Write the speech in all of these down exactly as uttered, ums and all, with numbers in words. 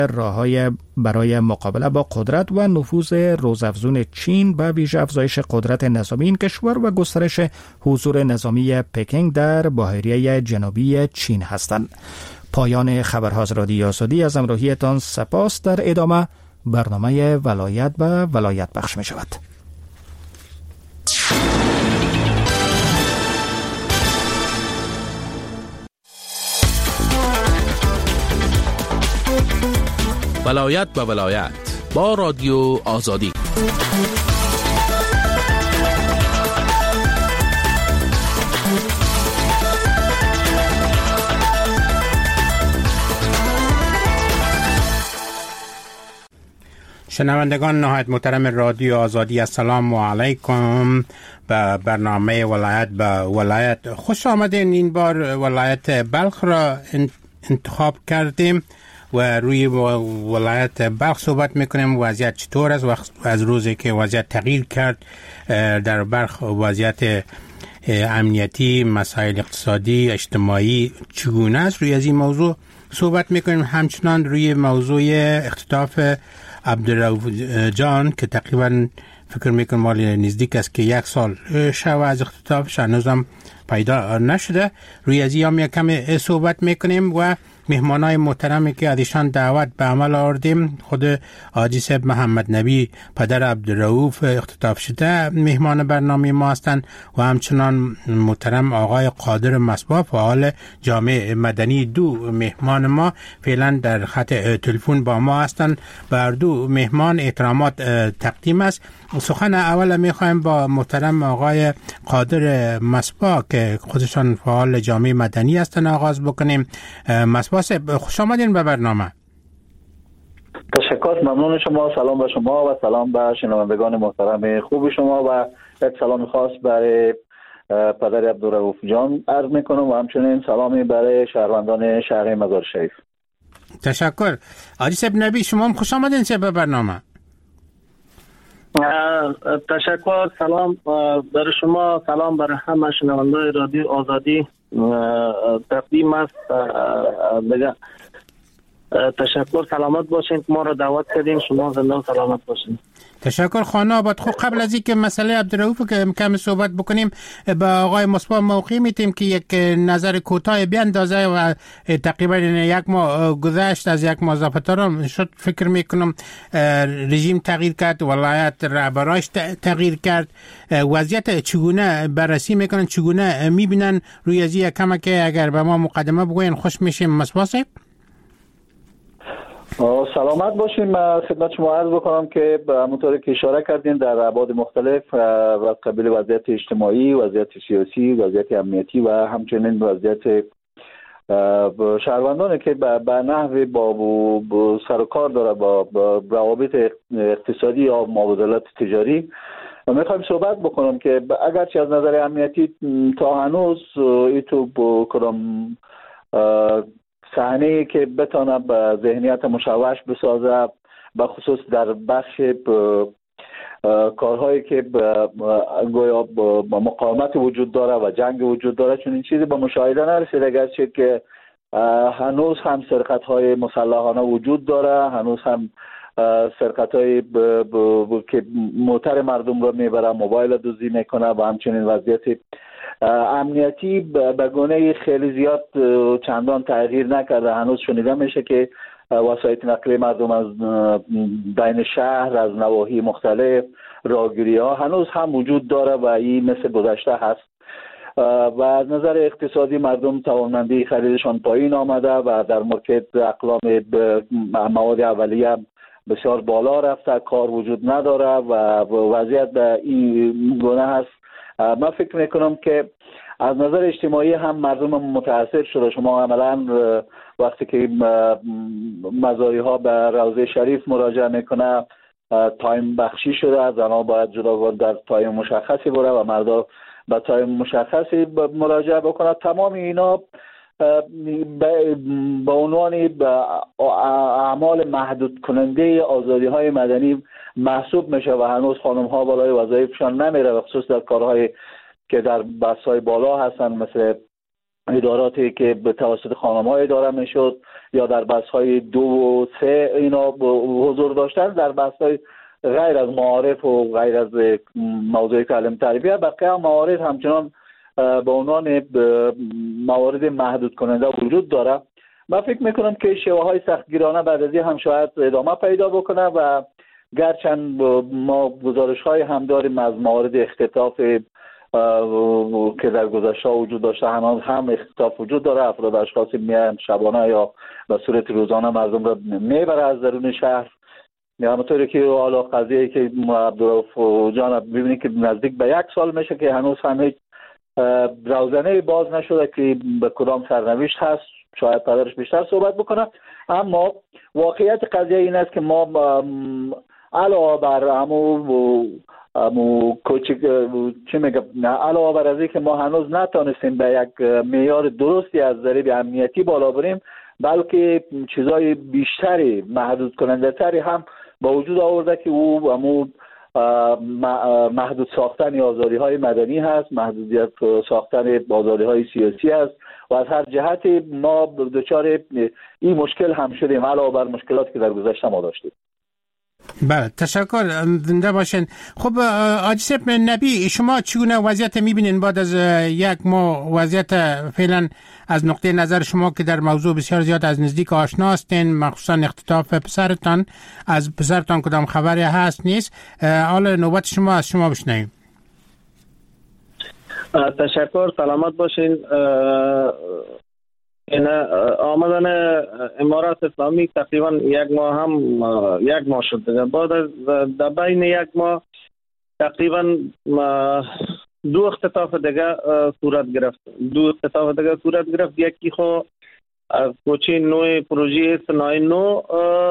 راه‌های برای مقابله با قدرت و نفوذ روزافزون چین به ویژه افزایش قدرت نظامی این کشور و گسترش حضور نظامی پکینگ در بحیره جنوبی چین هستند. پایان خبرها از رادیو آزادی. از همراهیتان سپاس. در ادامه برنامه ولایت به ولایت پخش می شود. ولایت به ولایت با رادیو آزادی. شنوندگان نهایت محترم رادیو آزادی، السلام علیکم. به برنامه ولایت به ولایت خوش آمدین. این بار ولایت بلخ را انتخاب کردیم و روی ولایت بلخ صحبت میکنیم. وضعیت چطور است و از روزی که وضعیت تغییر کرد در بلخ، وضعیت امنیتی، مسائل اقتصادی، اجتماعی چگونه است، روی از این موضوع صحبت میکنیم. همچنان روی موضوع اختطاف عبدالرؤوف جان که تقریبا فکر میکنم مال نزدیک است که یک سال شو از اختطافش هنوزم پیدا نشده، روی از این کم صحبت میکنیم و مهمانای محترمی که ازشان دعوت به عمل آوردیم، خود حاجی صاحب محمد نبی پدر عبدالرؤوف اختطاف شده مهمان برنامه ما هستند و همچنان محترم آقای قادر مصباح فعال جامعه مدنی. دو مهمان ما فعلا در خط تلفن با ما هستند. بر دو مهمان احترامات تقدیم است. سخن اول میخوایم با محترم آقای قادر مصباح که خودشان فعال جامعه مدنی هستند آغاز بکنیم. مصباح صاحب خوش آمدین به برنامه. تشکر، ممنون شما. سلام به شما و سلام به شنوندگان محترم خوب شما و یک سلام خاص برای پدر عبدالرؤوف جان عرض میکنم و همچنین سلامی برای شهروندان شهر مزار شریف. تشکر. حاجی صاحب نبی شما هم خوش آمدین به برنامه. تشکر. سلام برای شما، سلام برای همه شنوندگان رادیو آزادی تقدیم است. دیگه تشکر، سلامت باشین که ما را دعوت کردین. شما زنده و سلامت باشین. تشکر. خانه آباد. خب قبل از اینکه مسئله عبدالرؤوف که کم صحبت بکنیم، با آقای مصباح موقعی میتیم که یک نظر کوتاه بیاندازه و تقریبا یک ماه گذشت از یک ماه ضبطارم شد، فکر میکنم رژیم تغییر کرد، ولایت رهبراش تغییر کرد. وضعیت چگونه بررسی میکنن، چگونه میبینن؟ روی از این کم که اگر به ما مقدمه بگوین خوش میشیم. مصباح صاحب سلامت باشین. من خدمت شما عرض بکنم که همونطوری که اشاره کردین در ابعاد مختلف و قبل وضعیت اجتماعی، وضعیت سیاسی، وضعیت امنیتی و همچنین وضعیت شهروندانی که به نحوی با سر و کار داره با روابط اقتصادی یا مبادلات تجاری میخوایم صحبت بکنم که اگرچه از نظر امنیتی تا هنوز ایتو با کدام صحنه‌ای که بتونه به ذهنیت مشوش بسازه، به خصوص در بخش کارهایی که گویا با مقاومت وجود داره و جنگ وجود داره، چون این چیزی به مشاهده نرسیده، اگرچه که هنوز هم سرقت‌های مسلحانه وجود داره، هنوز هم سرقت‌های که موتر مردم رو میبره، موبایل دزدی میکنه و همچنین وضعیت امنیتی به گونه خیلی زیاد چندان تغییر نکرده. هنوز شنیده میشه که وسایط نقلیه مردم از بین شهر، از نواحی مختلف، راهگیری ها هنوز هم وجود داره و این مثل گذشته هست. و از نظر اقتصادی مردم توانمندی خریدشان پایین آمده و در مارکت اقلام مواد اولیه بسیار بالا رفته، کار وجود نداره و وضعیت به این گونه هست. من فکر میکنم که از نظر اجتماعی هم مردم متاثر شده. شما عملا وقتی که مزاری ها به روضه شریف مراجعه میکنه، تایم بخشی شده، زنها باید جداگانه در تایم مشخصی بره و مردا به تایم مشخصی مراجعه بکنه. تمام اینا به عنوان اعمال محدود کننده آزادی های مدنی محسوب میشه و هنوز خانم ها بالای وظایفشان نمیره، و خصوص در کارهای که در بحث های بالا هستن مثل اداراتی که به توسط خانم‌ها اداره میشد یا در بحث‌های دو و سه اینا حضور داشتن، در بحث‌های غیر از معارف و غیر از موضوع تعلیم تربیت بقیه موارد همچنان به عنوان موارد محدود کننده وجود داره. من فکر میکنم که شیوه های سختگیرانه بعد از این هم شاید ادامه پیدا بکنه و گرچند ما گزارش های هم داریم از موارد اختطاف که در گذشته وجود داشته، هنوز هم اختطاف وجود داره. افراد اشخاصی میان شبانه یا به صورت روزانه مردم را میبره از درون شهر. همونطوری که حالا قضیه که عبدالرؤوف جان ببینید که نزدیک به یک سال میشه که هنوز هم هیچ روزنه باز نشده که به کدام سرنوشت هست. شاید پدرش بیشتر صحبت بکنه. اما واقعیت قضیه این است که ما علاوه بر امو امو کوچک چی میگم علاوه بر از اینکه ما هنوز نتونستیم به یک معیار درستی از ضریب امنیتی بالا بریم، بلکه چیزای بیشتری محدود کننده تری هم با وجود آورده که او امو محدود ساختن آزادی های مدنی هست، محدودیت ساختن آزادی های سیاسی هست و از هر جهتی ما دچار این مشکل هم شدیم علاوه بر مشکلاتی که در گذشته ما داشتیم. بله، تشکر، زنده باشین. خب حاجی صاحب نبی، شما چگونه وضعیت میبینین بعد از یک ماه وضعیت فعلا از نقطه نظر شما که در موضوع بسیار زیاد از نزدیک آشنا هستین، مخصوصا اختطاف پسرتان، از پسرتان کدام خبری هست نیست؟ حالا نوبت شما از شما بشنویم. تشکر، سلامت باشین. این آمدن امارات اسلامی تقریبا یک ماه هم یک ماه شد دیگه. بعد از در بین یک ماه تقریبا دو اختطاف دیگه صورت گرفت دو اختطاف دیگه صورت گرفت یکی خو از کوچه نوع پروژه صنایع نو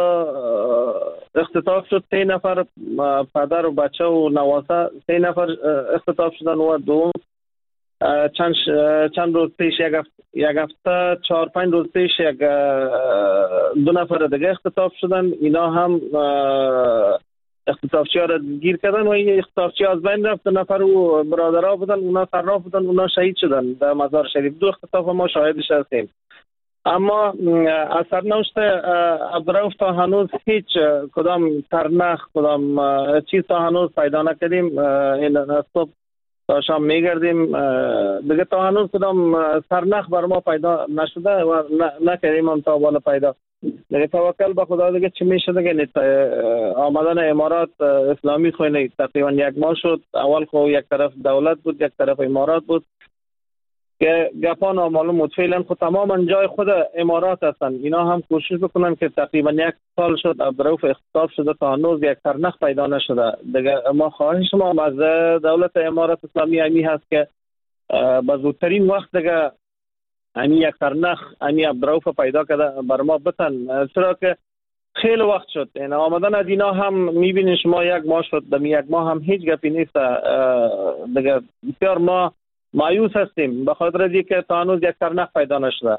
اختطاف شد. سه نفر پدر و بچه و نواسه سه نفر اختطاف شدن و دوم چند چند روز پیش یک هفته یک هفته چهار پنج روز پیش یک دو نفر دیگه اختطاف شدن. اینا هم اختطافچی ها را گیر کردن و این اختطافچی از بین رفت. دو نفر و برادرها بودن، اونا صراف بودن، اونا شهید شدن در مزار شریف. دو اختطاف ما شاهدش هستیم. اما از سرنوشت عبدالرؤوف تا هنوز هیچ کدام سرنخ کدام چیز تا هنوز پیدا نکردیم. این صبح تا شام میگردیم دیگه تا هنوز کدام سرنخ بر ما پیدا نشده و نکردیم هم تا بالا پیدا. دیگه توکل به خدا دیگه چی میشه دیگه. آمدن امارات اسلامی خوینه تقریبا یک ماه شد. اول خو یک طرف دولت بود، یک طرف امارات بود که گپا نامعلوم بود. فعلا خود تماما جای خود امارات هستن. اینا هم کوشش بکنن که تقریبا یک سال شد عبدالرؤوف اختطاف شده تا هنوز یک سرنخ پیدا نشده. دیگه ما خواهش ما از دولت امارات اسلامی همی هست که به زودترین وقت دیگه همی یک سرنخ همی عبدالرؤوف پیدا کرده بر ما بتن، چرا که خیلی وقت شد. این آمدن از اینا هم میبینین شما یک ماه شد، دمی یک ماه هم هیچ گپی نیست دیگه. بسیار ما مایوس هستیم به خاطر اینکه تا هنوز یک سرنخ پیدا نشده.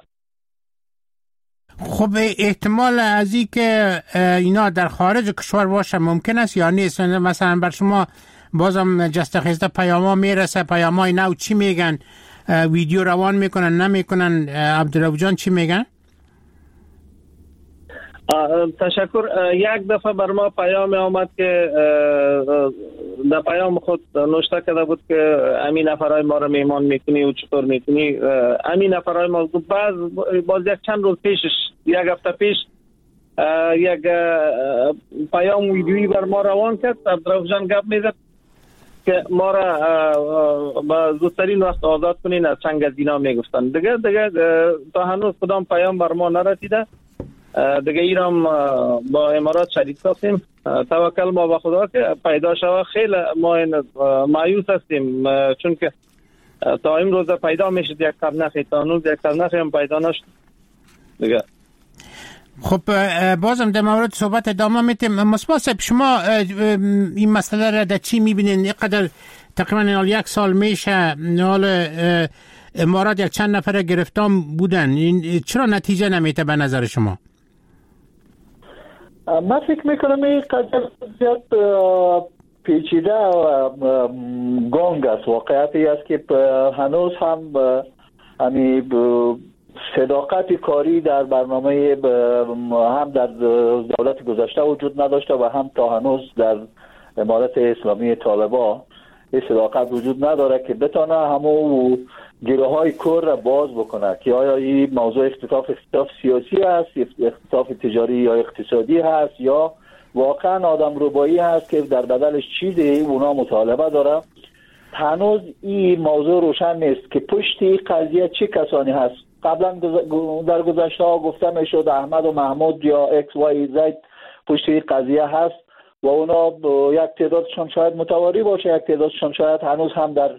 خب احتمال از این که اینا در خارج کشور باشه ممکن است یا نیست؟ مثلا بر شما بازم جسته خیسته پیاما میرسه، پیامای نو چی میگن؟ ویدیو روان میکنن نمیکنن؟ عبدالرؤوف جان چی میگن؟ تشکر. یک دفعه بر ما پیام آمد که در پیام خود نوشته کرده بود که امین نفرای ما رو میمان میکنی و چطور میکنی. امین نفرای ما باز باز یک چند روز پیشش یک هفته پیش یک پیام ویدیویی بر ما روان کرد. عبدالرؤوف جان گپ میزد که ما را با زودترین وقت آزاد کنین از چنگ از اینا میگفتن. دیگه دیگه تا هنوز کدام پیام بر ما نرسیده. دیگه ایران با امارات شریک ساختیم. توکل ما به خدا که پیدا شود. خیلی ما مایوس هستیم چون که تا این روز پیدا میشد یک سرنخی، تا هنوز یک سرنخی هم پیدا نشد دیگه. خب بازم در مورد صحبت ادامه میتیم. مصباح صاحب شما این مسئله را در چی میبینین؟ اینقدر تقریبا یک سال میشه حال امارات یک چند نفر گرفتار بودن، این چرا نتیجه نمیته به نظر شما؟ من فکر میکنم این قدر زیاد پیچیده و گنگ است. واقعیتی است که هنوز هم همین صداقت کاری در برنامه هم در دولت گذشته وجود نداشته و هم تا هنوز در امارت اسلامی طالبان این صداقت وجود نداره که بتونه همون گیره های کور را باز بکنه که آیا این موضوع اختلاف اختلاف سیاسی است، اختلاف تجاری یا اقتصادی هست، یا واقعا آدم ربایی هست که در بدلش چیزی اونا مطالبه داره. هنوز این موضوع روشن نیست که پشت این قضیه چه کسانی هست. قبلا در گذشته ها گفته میشد احمد و محمود یا اکس وای زید پشت این قضیه هست و اونا یک تعدادشون شاید متواری باشه، یک تعدادشون شاید هنوز هم در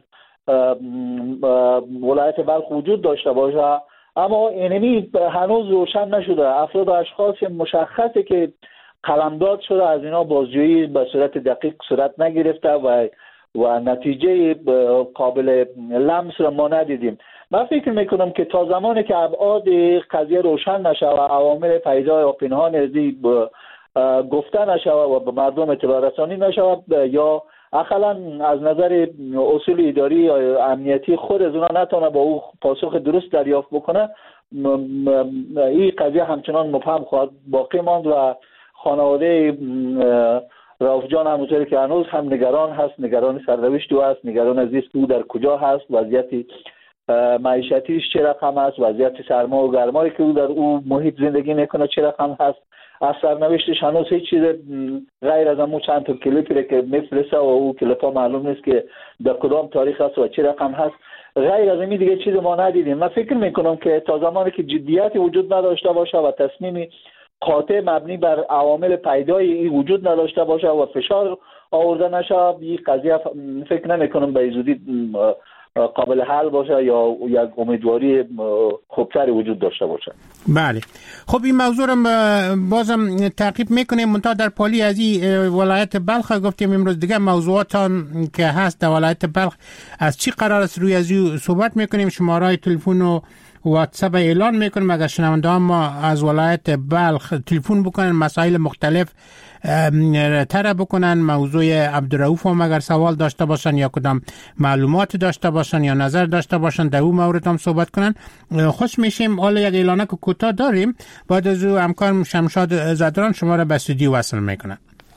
ولایت بلخ وجود داشته باشه، اما اینمی هنوز روشن نشده. افراد و اشخاص مشخصه که قلمداد شده، از اینا بازجویی به صورت دقیق صورت نگرفته و و نتیجه قابل لمس را ما ندیدیم. من فکر میکنم که تا زمانی که ابعاد قضیه روشن نشه و عوامل پیدا و پنهان ازی گفته نشه و به مردم اطلاع رسانی نشه یا اقلا از نظر اصول اداری یا امنیتی خود از اونا نتونه با او پاسخ درست دریافت بکنه، این قضیه همچنان مبهم خواهد باقی ماند و خانواده رؤوف جان همونطوری که هنوز هم نگران هست، نگران سرنوشت او هست، نگران از است او در کجا هست، وضعیت معیشتیش چه رقم است، وضعیت سرما و گرمایی که او در او محیط زندگی میکنه چه رقم هست. از سرنوشتش هنوز هیچ چیز غیر از همون چند تا کلیپی که میفرسته و او کلیپا معلوم نیست که در کدام تاریخ است و چه رقم هست. غیر از این دیگه چیز ما ندیدیم. من فکر میکنم که تا زمانی که جدیتی وجود نداشته باشه و تصمیمی قاطع مبنی بر عوامل پیدای این وجود نداشته باشه و فشار آورده نشه، این قضیه فکر نمیکنم به زودی قابل حل باشه یا یک امیدواری خوبتری وجود داشته باشه. بله، خب این موضوع رو بازم تعقیب میکنیم. منتها در پالی از این ولایت بلخ گفتیم امروز دیگه موضوعات که هست در ولایت بلخ از چی قرار است روی از این صحبت میکنیم. شماره تلفن و واتساپ اعلان میکنیم اگر شنونده ها ما از ولایت بلخ تلفن بکنن مسائل مختلف تره بکنن، موضوع عبدالرؤوف هم اگر سوال داشته باشن یا کدام معلومات داشته باشن یا نظر داشته باشن در اون مورد هم صحبت کنن. خوش میشیم. حالا یک اعلانه که کوتاه داریم، بعد از او همکارم شمشاد زدران شما را به استودیو وصل میکنن.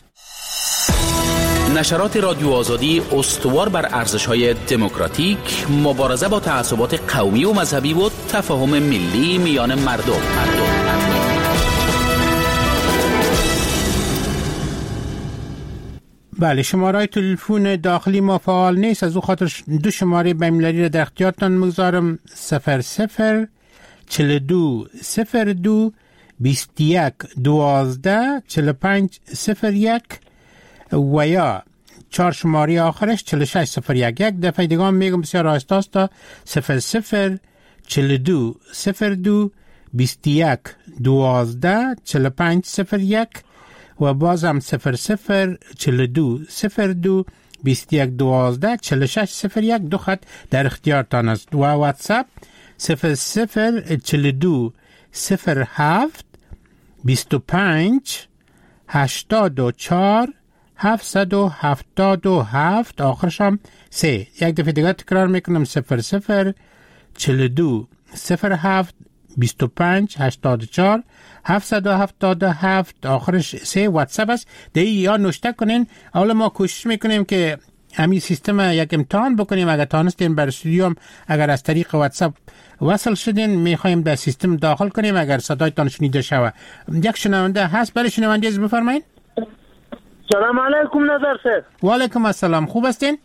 نشرات رادیو آزادی استوار بر ارزش‌های دموکراتیک، مبارزه با تعصبات قومی و مذهبی و تفاهم ملی میان مردم. بله، شماره تلفن داخلی ما فعال نیست، از او خاطر دو شماره بین‌المللی را در اختیارتان میگذارم: صفر صفر چهل و دو صفر دو بیست و یک دوازده چهل و پنج صفر یک و یا چهار شماره آخرش چهل و شش صفر یک. یک دفعه دیگه هم میگم بسیار آهسته است: صفر صفر چهل و دو صفر دو بیست و یک دوازده چهل و پنج صفر یک و بازم صفر صفر چهل و دو صفر دو بیست و یک دوازده چهل و شش صفر یک. دو خط در اختیارتان است. و واتساپ صفر صفر چهل و دو صفر هفت بیست و پنج هشتاد و چهار هفتصد و هفتاد و هفت آخرش هم سه. یک دفعه دیگه تکرار میکنم: صفر صفر چهل و دو صفر هفت بیست و پنج هشتاد و چهار هفتصد و هفتاد و هفت آخرش سه. واتساپ است. دیگه یا نوشته کنین. اولا ما کوشش میکنیم که همین سیستم یک امتحان بکنیم. اگر تانستین بر استودیو هم اگر از طریق واتساپ وصل شدین میخوایم در سیستم داخل کنیم اگر صدایتان شنیده شود. یک شنونده هست. برای شنونده از بفرمایید. سلام علیکم نظر صاحب. و علیکم السلام. خوب هستین؟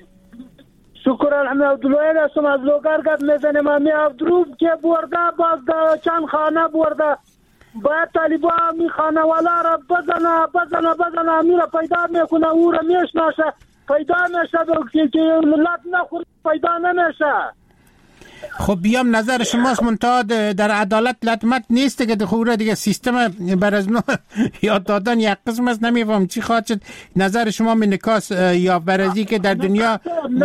شکر الحمد عبدالوهید هستم از لوگرگرد میزنیم. امی عبدالروف که برده باز چند خانه برده باید طالبا می خانه والا را بزنه بزنه بزنه امی را پیدا میکنه او را میشناشه پیدا میشه که ملت نخور پیدا نمیشه. خب بیام نظر شماست منتها در عدالت لطمت نیست که خوره دیگه سیستم بر از نو یاد دادن یک قسم است. نمیفهم چی خواهد شد. نظر شما من نکاس یا برازی که در دنیا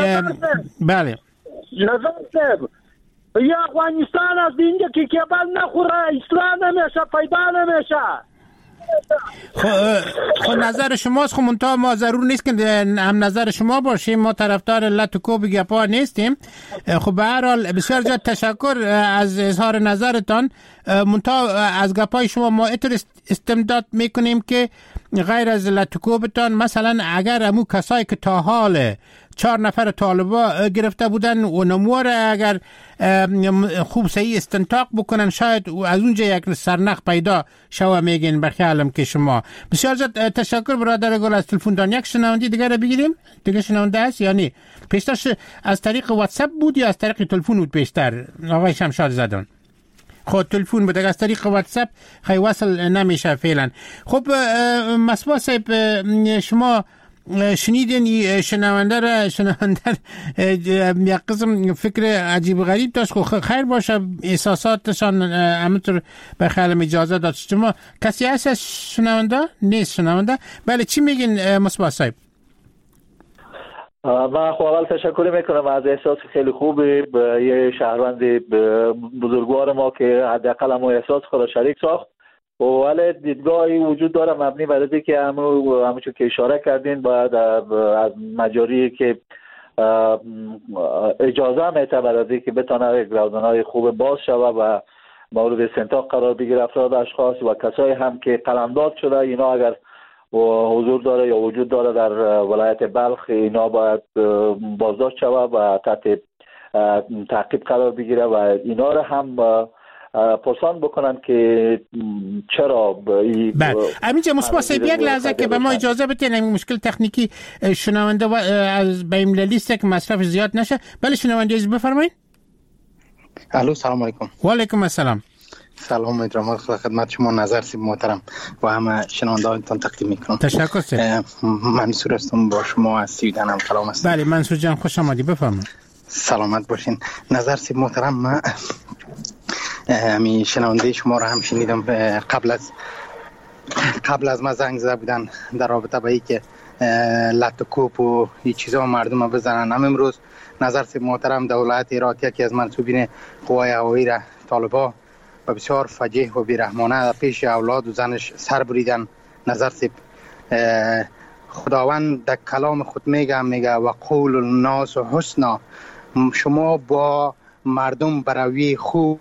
بله نظر صاحب یا افغانستان از اینجا که کبل نخوره اصلاح نمیشه پیدا نمیشه. خب نظر شماست. خب منتها ما ضرور نیست که هم نظر شما باشیم، ما طرفدار لطو به گپا نیستیم. خب به هر حال بسیار زیاد تشکر از اظهار نظرتان. منتها از گپای شما ما اتر استمداد میکنیم که غیر از لطوکوبتان مثلا اگر امو کسایی که تا حال چهار نفر طالبا گرفته بودن و نموار اگر خوب صحیح استنتاق بکنن شاید از اونجا یک سرنخ پیدا شوه میگین بخیالم که شما. بسیار زیاد تشکر برادر گل از تلفن دان. یک شنوندی دیگر رو بگیریم. دیگه شنونده هست یا نه؟ پیشترش از طریق واتساپ بود یا از طریق تلفن بود پیشتر آقای شمشاد زدن؟ خب تلفن بود، از طریق واتساپ خیلی وصل نمیشه فعلا. خب مصباح صاحب شما شنیدین شنونده را شنونده یک قسم فکر عجیب غریب داشت. خب خیر باشه احساساتشان همونطور به خیالم اجازه داد. شما کسی هست شنونده؟ نیست شنونده؟ بله چی میگین مصباح صاحب؟ من خب اول تشکر میکنم از احساس خیلی خوبی به یه شهروند بزرگوار ما که حداقل هم احساس خود شریک ساخت. ولی دیدگاهی وجود داره مبنی بر اینکه که همون همونجور که اشاره کردین باید از مجاری که اجازه میته برای که بتونه گراودن‌های خوب باز شود و مورد استنتاق قرار بگیره افراد اشخاص و کسایی هم که قلمداد شده اینا اگر حضور داره یا وجود داره در ولایت بلخ اینا باید بازداشت شود و تحت تعقیب قرار بگیره و اینا رو هم پرسان بکنن که چرا بله همینجا مصباح صاحب یک لحظه که به ما اجازه بدین، این مشکل تکنیکی شنونده و از بین لیست که مصرف زیاد نشه. بله شنونده از بفرمایید. الو سلام علیکم. و علیکم السلام. سلام می‌دارم خدمت شما نظر سیب محترم و همه شنوندگانتان تقدیم میکنم. تشکر سر. منصور هستم با شما از سویدن هم کلام هستم. بله منصور جان خوش آمدی بفرمایید. سلامت باشین. نظر سیب محترم من همین شنونده شما را هم شنیدم قبل از قبل از ما زنگ زده بودن در رابطه با اینکه لطوکوپ و این چیزا مردم بزنن. هم امروز نظر سیب محترم دولت عراق یکی از منصوبین قوای هوایی را طالبا و بسیار فجیح و بیرحمانه در پیش اولاد و زنش سر بریدن. نظر سیب خداوند در کلام خود میگه میگه و قول الناس حسنا، شما با مردم بروی خوب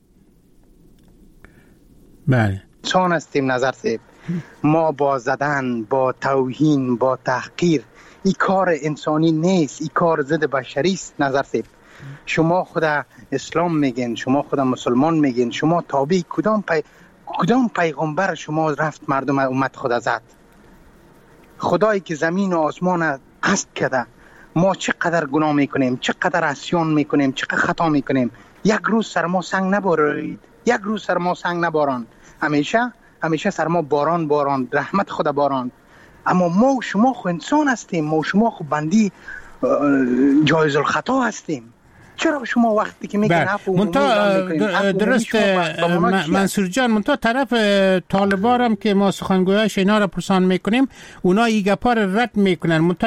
بله انسان هستیم. نظر سیب ما با زدن با توهین با تحقیر این کار انسانی نیست، این کار ضد بشری است. نظر سیب شما خدا اسلام میگین، شما خدا مسلمان میگین، شما تابع کدام پی... کدام پیغمبر شما رفت مردم امت خدا زد؟ خدایی که زمین و آسمان قصد کرده ما چقدر گناه میکنیم، چقدر عصیان میکنیم، چقدر خطا میکنیم. یک روز سر ما سنگ نبارید، یک روز سر ما سنگ نباران، همیشه همیشه سر ما باران باران رحمت خدا باران. اما ما و شما خو انسان هستیم، ما و شما خو بندی جایز الخطا هستیم. چرا شما وقتی که میگن عفو منتها درست منصور جان منتها طرف طالبان هم که ما سخنگویاش اینا را پرسان میکنیم اونا این گپا را رد میکنن. منتها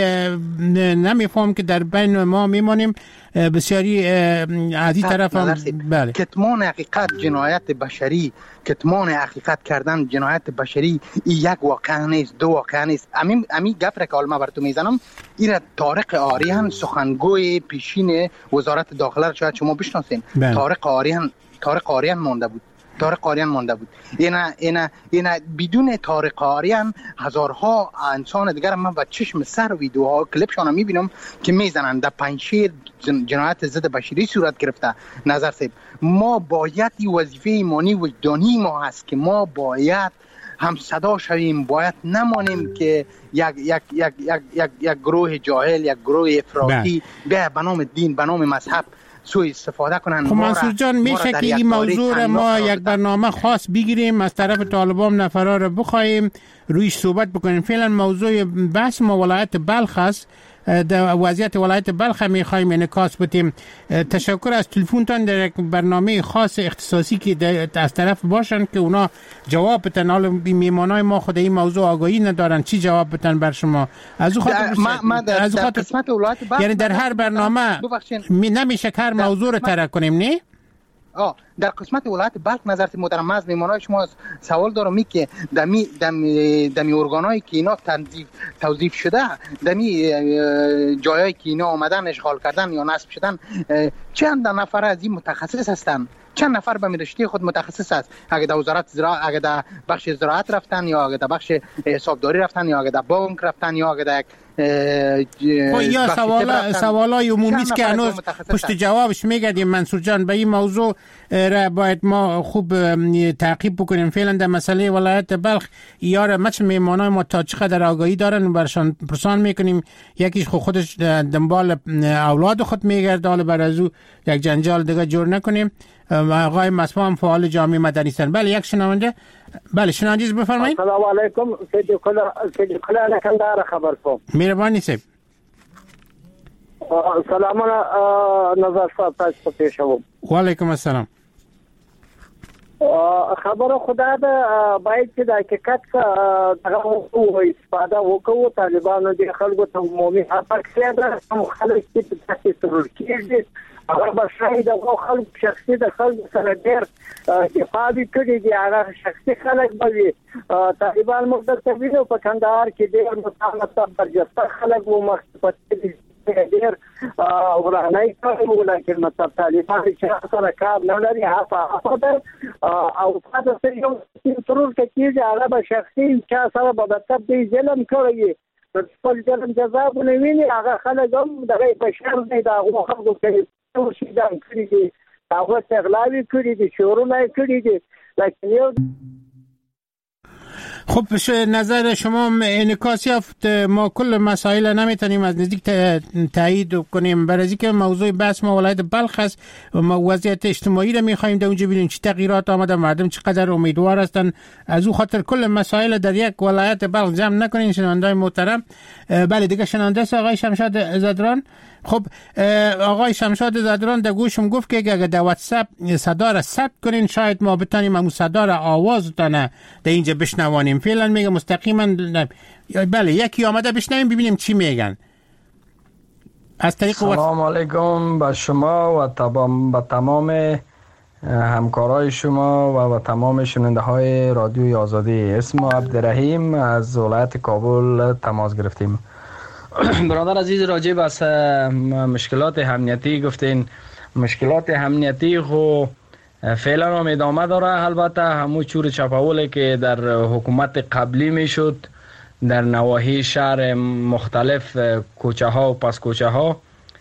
نمیفهم که در بین ما میمانیم بسیاری از این طرف هم بله. کتمان حقیقت جنایت بشری، کتمان حقیقت کردن جنایت بشری این یک واقعه نیست، دو واقعه نیست. امین امین گپ را که حالا من بر تو میزنم این طارق آریان سخنگوی پیشین وزارت داخله را شاید شما بشناسین. طارق آریان طارق آریان مانده بود طارق آریان مانده بود اینا اینا اینا بدون طارق آریان هزارها انسان دیگر من با چشم سر ویدیوها کلیپشون میبینم که میزنن در پنجشیر جنایت ضد بشری صورت گرفته. نظر سیب ما باید این وظیفه ایمانی وجدانی ما هست که ما باید هم صدا شویم، باید نمانیم که یک یک یک یک یک یک گروه جاهل، یک گروه افراطی به نام دین به نام مذهب سوء استفاده کنن. خب منصور جان میشه که این موضوع ما یک برنامه خاص بگیریم از طرف طالبان نفرا رو بخوایم رویش صحبت بکنیم. فعلا موضوع بحث ما ولایت بلخ است، در وضعیت ولایت بلخ میخوایم انعکاس بدیم. تشکر از تلفنتان در یک برنامه خاص اختصاصی که از طرف باشن که اونا جواب بدن. حالا میمانای ما خود این موضوع آگاهی ندارن چی جواب بدن بر شما. از اون خاطر ما, ما در, از در قسمت ولایت بلخ یعنی در هر برنامه می نمیشه که هر موضوع رو ترک کنیم نه؟ آه در قسمت ولایت بلخ نظرت محترم از میمانای شما سوال دارم می که دمی دمی دمی ارگانایی که اینا تنظیف توظیف شده دمی جایایی که اینا آمدن اشغال کردن یا نصب شدن چند نفر از این متخصص هستن؟ چند نفر به رشته خود متخصص است؟ اگه در وزارت زراعت، اگه در بخش زراعت رفتن، یا اگه در بخش حسابداری رفتن، یا اگه در بانک رفتن، یا اگه در یا سوالا سوالای عمومی است که هنوز پشت جوابش میگردیم. منصور جان، به این موضوع را باید ما خوب تعقیب بکنیم. فعلا در مسئله ولایت بلخ یار مچ میمانای ما تا چقدر آگاهی دارن برشان پرسان میکنیم. یکیش خود خودش دنبال اولاد خود میگرده، حالا بر از او یک جنجال دیگه جور نکنیم. آقای مصباح هم فعال جامعه مدنی هستند. بله یک شنونده. بله شنونده بفرمایید. السلام علیکم. سید کلا سید کلا نکندار خبر کوم. مهربانی صاحب. سلام نظر صاحب تاسو پیښ وو. وعلیکم السلام. خبر خدا ده باید چې د حقیقت دغه او استفاده وکړو. طالبانو د خلکو ته عمومي حق کړی هم خلک چې تاسو سره کېږي هغه به شاید او خلک شخصي د خلکو سره ډېر استفاده کړي دي. هغه شخصي خلک به طالبان مقتدر په کندهار کې ډېر متعصب برجسته خلک وو مخکې ډېر ورانه کوي ولکه مطلب طالبان چې سره کار نه لري هغه ده او تاسو سره یو ضرور کېږي هغه به شخصي چا سره به مطلب دی ظلم کوي په ظلم جزا ونویني هغه خلک هم دغه بشر دی دا خلکو کوي او شي دا کړی دي هغه تغلاوی کړی دي شورونه کړی دي لکه یو. خب نظر شما انعکاس یافت. ما کل مسائل نمیتونیم از نزدیک تایید کنیم، برای اینکه موضوع بحث ما ولایت بلخ است. ما وضعیت اجتماعی را میخوایم در اونجا ببینیم چه تغییرات آمده، مردم چقدر امیدوار هستند. از او خاطر کل مسائل در یک ولایت بلخ جمع نکنین شنونده‌های محترم. بله دیگه شنونده است آقای شمشاد زدران. خب آقای شمشاد زدران در گوشم گفت که اگر در واتساپ صدا را ثبت کنین شاید ما بتونیم همون صدا را آوازتانه در اینجا بشنوانیم. فعلا میگه مستقیما. بله یکی آمده بشنویم ببینیم چی میگن از طریق. سلام علیکم به شما و تمام به تمام همکارای شما و و تمام شنونده های رادیوی آزادی. اسم عبدالرحیم از ولایت کابل تماس گرفتیم. برادر عزیز راجع به مشکلات امنیتی گفتین. مشکلات امنیتی خو فعلا هم ادامه داره. البته همون چور چپاوله که در حکومت قبلی میشد در نواحی شهر مختلف کوچه ها و پس کوچه ها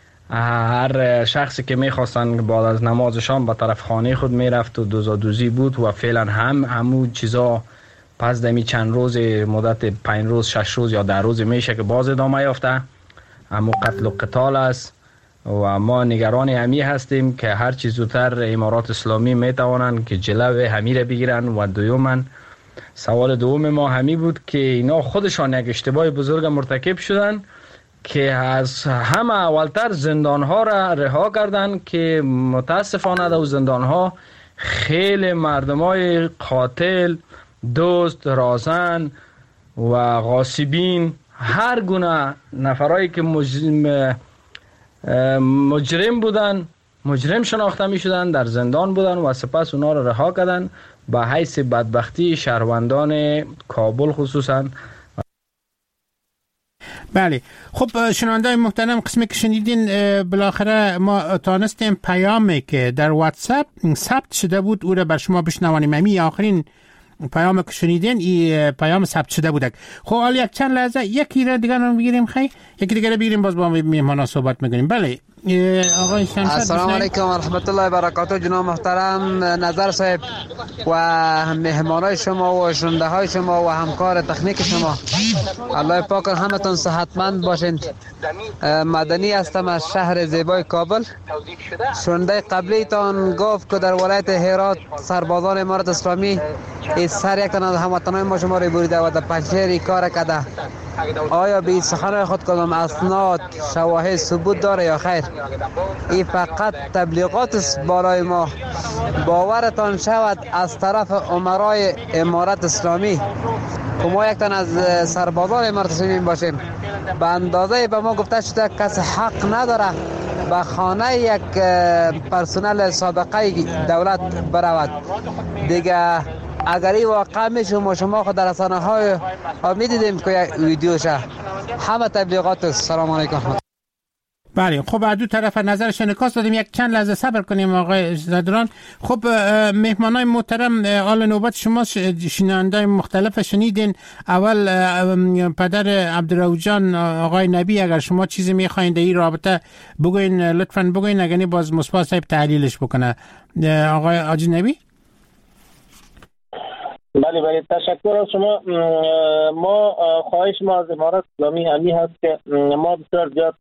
هر شخصی که میخواستن بعد از نماز شام به طرف خانه خود میرفت و دوزادوزی بود و فعلا هم همون چیزا پس دمی چند روز مدت پنج روز شش روز یا ده روز میشه که باز ادامه یافته. همو قتل و قتال است و ما نگران همی هستیم که هر چیز زودتر امارات اسلامی میتوانند که جلو همی را بگیرن. و دومن سوال دوم ما همی بود که اینا خودشان یک اشتباه بزرگ مرتکب شدن که از همه اولتر زندان ها را رها کردن که متاسفانه در زندان ها خیلی مردم های قاتل، دوست، رازن و غاصبین، هر گونه نفرایی که مجرم, مجرم بودن مجرم شناخته می شدن در زندان بودن و سپس اونا را رها کردن به حیث بدبختی شهروندان کابل خصوصا. بله خب شنونده‌های محترم، قسمی که شنیدین بالاخره ما تانستیم پیامی که در واتساپ ثبت شده بود او را بر شما بشنوانیم. امی آخرین پیام که شنیدین این پیام ثبت شده بود. خب حالا یک چند لحظه یکی را دیگر رو بگیریم، خیلی یکی دیگر رو بگیریم باز با میهمانا صحبت میکنیم. بله آقای شمشاد. السلام علیکم و رحمت الله و برکاته. جناب محترم نظر صاحب و مهمانای شما و شنونده های شما و همکار تکنیک شما، الله پاک همتون صحتمند باشین. مدنی هستم از شهر زیبای کابل. شنونده قبلی تان گفت که در ولایت هرات سربازان امارت اسلامی این سر یک تن از هموطنان ما شما رو بریده و در پنجشیر کار کرده. آیا به سخنان خود کدام اسناد شواهد ثبوت داره یا خیر؟ این فقط تبلیغات است برای ما. باورتان شود از طرف امرای امارت اسلامی که ما یک تن از سربازان امارت اسلامی باشیم. به اندازه به ما گفته شده کسی حق نداره به خانه یک پرسنل سابقه دولت برود. دیگه اگر این واقع میشه ما شما خود در رسانه های میدیدیم که یک ویدیوشه همه تبلیغات. سلام علیکم. بله خب از دو طرف نظرش انعکاس دادیم. یک چند لحظه صبر کنیم آقای زدران. خب مهمانای محترم، حال نوبت شما. شنوندای مختلف شنیدین. اول پدر عبدالرؤوف جان آقای نبی، اگر شما چیزی میخواین در این رابطه بگوین لطفاً بگوین، اگر نه باز مصطفی صاحب تحلیلش بکنه. آقای حاجی نبی. بله بله تشکر از شما. ما خواهش ما از امارات اسلامی همی هست که ما بسیار زیاد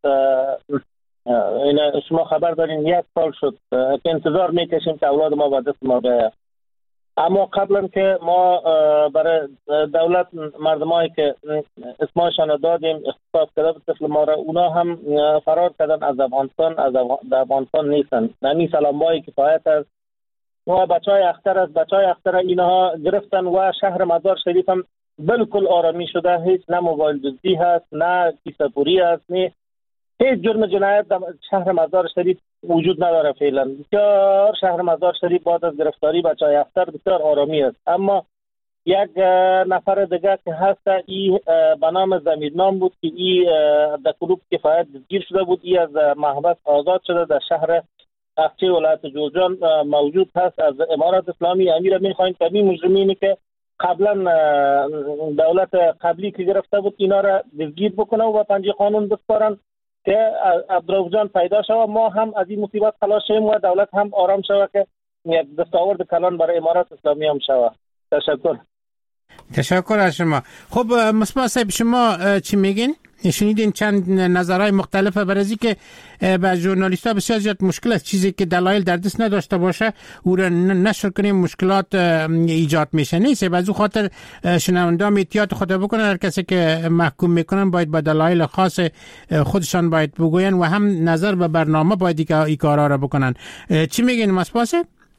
شما خبر دارین یک سال شد که انتظار میکشیم که اولاد ما به دست ما بیاید. اما قبلا که ما برای دولت مردمایی که اسمایشان دادیم اختصاص کرده به طفل ما را، اونا هم فرار کردن از افغانستان، از افغانستان نیستن. نمی سلامبایی کفایت است و بچه های اختر از بچه های اختر اینها گرفتن و شهر مزار شریف هم بالکل آرامی شده. هیچ نه موبایل دزدی هست، نه کیسه پوری هست، نه هیچ جرم جنایت در شهر مزار شریف وجود نداره فعلا. بسیار شهر مزار شریف بعد از گرفتاری بچه های اختر بسیار آرامی است. اما یک نفر دیگه که هست ای به نام زمیرنام بود که ای در کلوب کفایت دستگیر شده بود. ای از محبس آزاد شده، در شهر اقچه ولایت جوزجان موجود هست. از امارات اسلامی امیر میخواین که این مجرمینی که قبلا دولت قبلی که گرفته بود اینا را دستگیر بکنه و به پنجه قانون بسپارن که عبدالرؤوف جان پیدا شود، ما هم از این مصیبت خلاص شویم و دولت هم آرام شود که دستاورد کلان برای امارات اسلامی هم شود. تشکر. تشکر از شما. خب مصطفی صاحب شما چی میگین؟ شنیدین چند نظرهای مختلفه. برای که به ژورنالیست‌ها بسیار زیاد مشکل است چیزی که دلایل در دست نداشته باشه او را نشر کنیم مشکلات ایجاد میشه. نیست از او خاطر شنوندگان احتیاط خود بکنن. هر کسی که محکوم میکنن باید با دلایل خاص خودشان باید بگوین و هم نظر به برنامه باید این کارا را بکنن. چی میگین مصطفی؟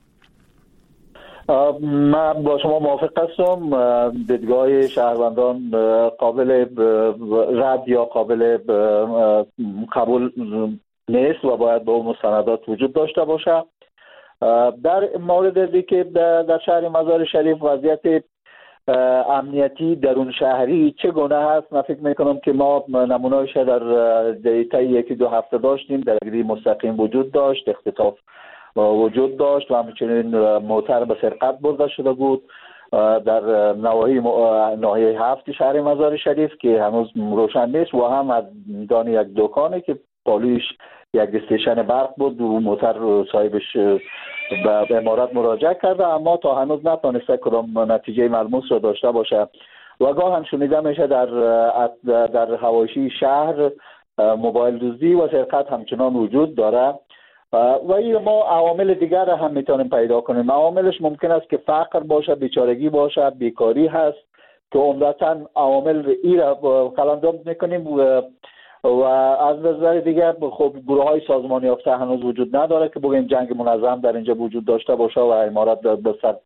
من با شما موافق هستم. دیدگاه شهروندان قابل رد یا قابل قبول نیست و باید با اون مستندات وجود داشته باشه. در مورد که در شهر مزار شریف وضعیت امنیتی درون شهری چگونه هست، من فکر میکنم که ما نمونه‌اش در طی یکی دو هفته داشتیم. درگیری مستقیم وجود داشت، اختطاف وجود داشت و همچنین موتر به سرقت برده شده بود در نواحی ناحیه هفت شهر مزار شریف که هنوز روشن نیست و هم از میدان یک دکانی که پالیش یک استیشن برق بود و موتر صاحبش به امارات مراجعه کرده اما تا هنوز نتونسته کدام نتیجه ملموس را داشته باشه. و گاه هم شنیده میشه در در حواشی شهر موبایل دزدی و سرقت همچنان وجود داره. و این ما عوامل دیگر هم میتونیم پیدا کنیم. عواملش ممکن است که فقر باشه، بیچارگی باشه، بیکاری هست که عمدتاً عوامل ای را قلمداد میکنیم. و از نظر دیگر خب گروه های سازمانی یافته هنوز وجود نداره که بگیم جنگ منظم در اینجا وجود داشته باشه و امارات به سر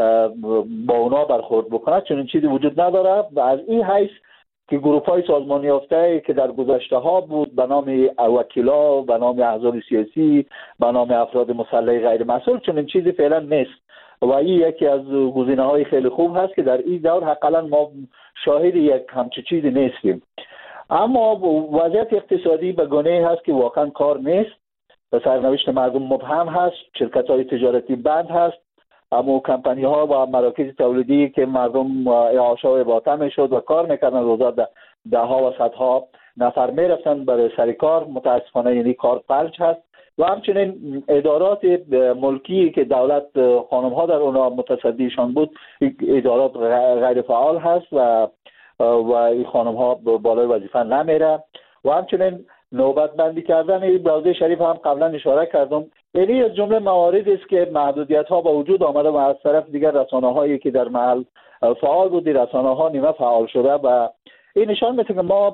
با اونا برخورد بکنه. چنین چیزی وجود نداره و از این حیث که گروه های سازمانی یافته که در گذشته ها بود به نام وکیلا، به نام احزاب سیاسی، به نام افراد مسلح غیر مسئول، چنین چیزی فعلا نیست و این یکی از گزینه های خیلی خوب هست که در این دور حداقل ما شاهد یک همچین چیزی نیستیم. اما وضعیت اقتصادی به گونه‌ای هست که واقعا کار نیست و سرنوشت مردم مبهم هست. شرکت های تجارتی بند هست، اما کمپانی ها و مراکز تولیدی که مردم اعاشه و اباطه میشد و کار میکردن روزا ده, ده ها و صدها نفر میرفتن برای سر کار، متاسفانه یعنی کار فلج هست. و همچنین ادارات ملکی که دولت خانم ها در اونا متصدیشان بود ادارات غیر فعال هست و و این خانم ها بالای وظیفه نمیره. و همچنین نوبت بندی کردن این بازه شریف هم قبلا اشاره کردم. یعنی از جمله مواردی است که محدودیت ها با وجود آمده و از طرف دیگر رسانه هایی که در محل فعال بودی رسانه ها نیمه فعال شده و این نشان میده که ما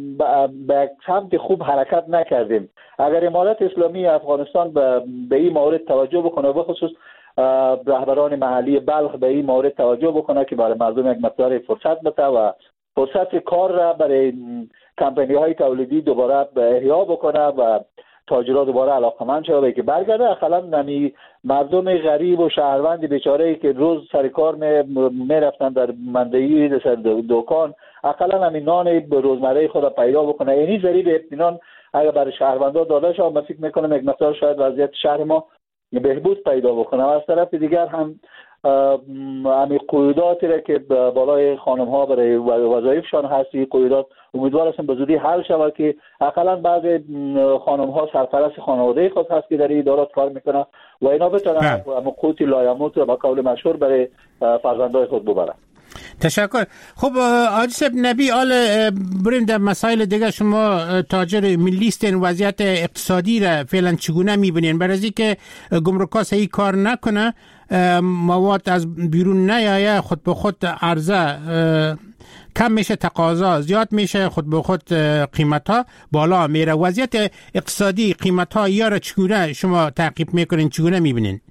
به سمت خوب حرکت نکردیم. اگر امارت اسلامی افغانستان به این مورد توجه بکنه، به خصوص رهبران محلی بلخ به این مورد توجه بکنه که برای مردم یک مقدار فرصت بده و فرصت کار را برای کمپانی های تولیدی دوباره احیا بکنه و تاجرها دوباره علاقمند شده که برگرده. اقلا نمی مردم غریب و شهروند بیچاره‌ای که روز سر کار میرفتن در مندهی در دکان اقلا همین نان روزمره خود پیدا بکنه. اینی ذریب اطمینان اگر برای شهروندان داده شد من فکر میکنم یک مقدار شاید وضعیت شهر ما بهبود پیدا بکنه. و از طرف دیگر هم همین قیوداتی را که بالای خانم ها برای وظایفشان هستی قیودات امیدوار هستم به زودی حل شود که اقلا بعض خانم ها سرپرست خانواده خود هست که در ادارات کار میکنن و اینا بتونن قوت لایموت و با قول مشهور برای فرزندای خود ببرن. تشکر. خب حاجی صاحب نبی آل بریم در مسائل دیگه. شما تاجر ملیستین، وضعیت اقتصادی را فعلا چگونه میبینین؟ برای از اینکه گمرک‌ها صحیح کار نکنه، مواد از بیرون نیایه، خود به خود عرضه کم میشه، تقاضا زیاد میشه، خود به خود قیمت‌ها بالا میره. وضعیت اقتصادی قیمت‌ها یا را چگونه شما تعقیب میکنین، چگونه میبینین؟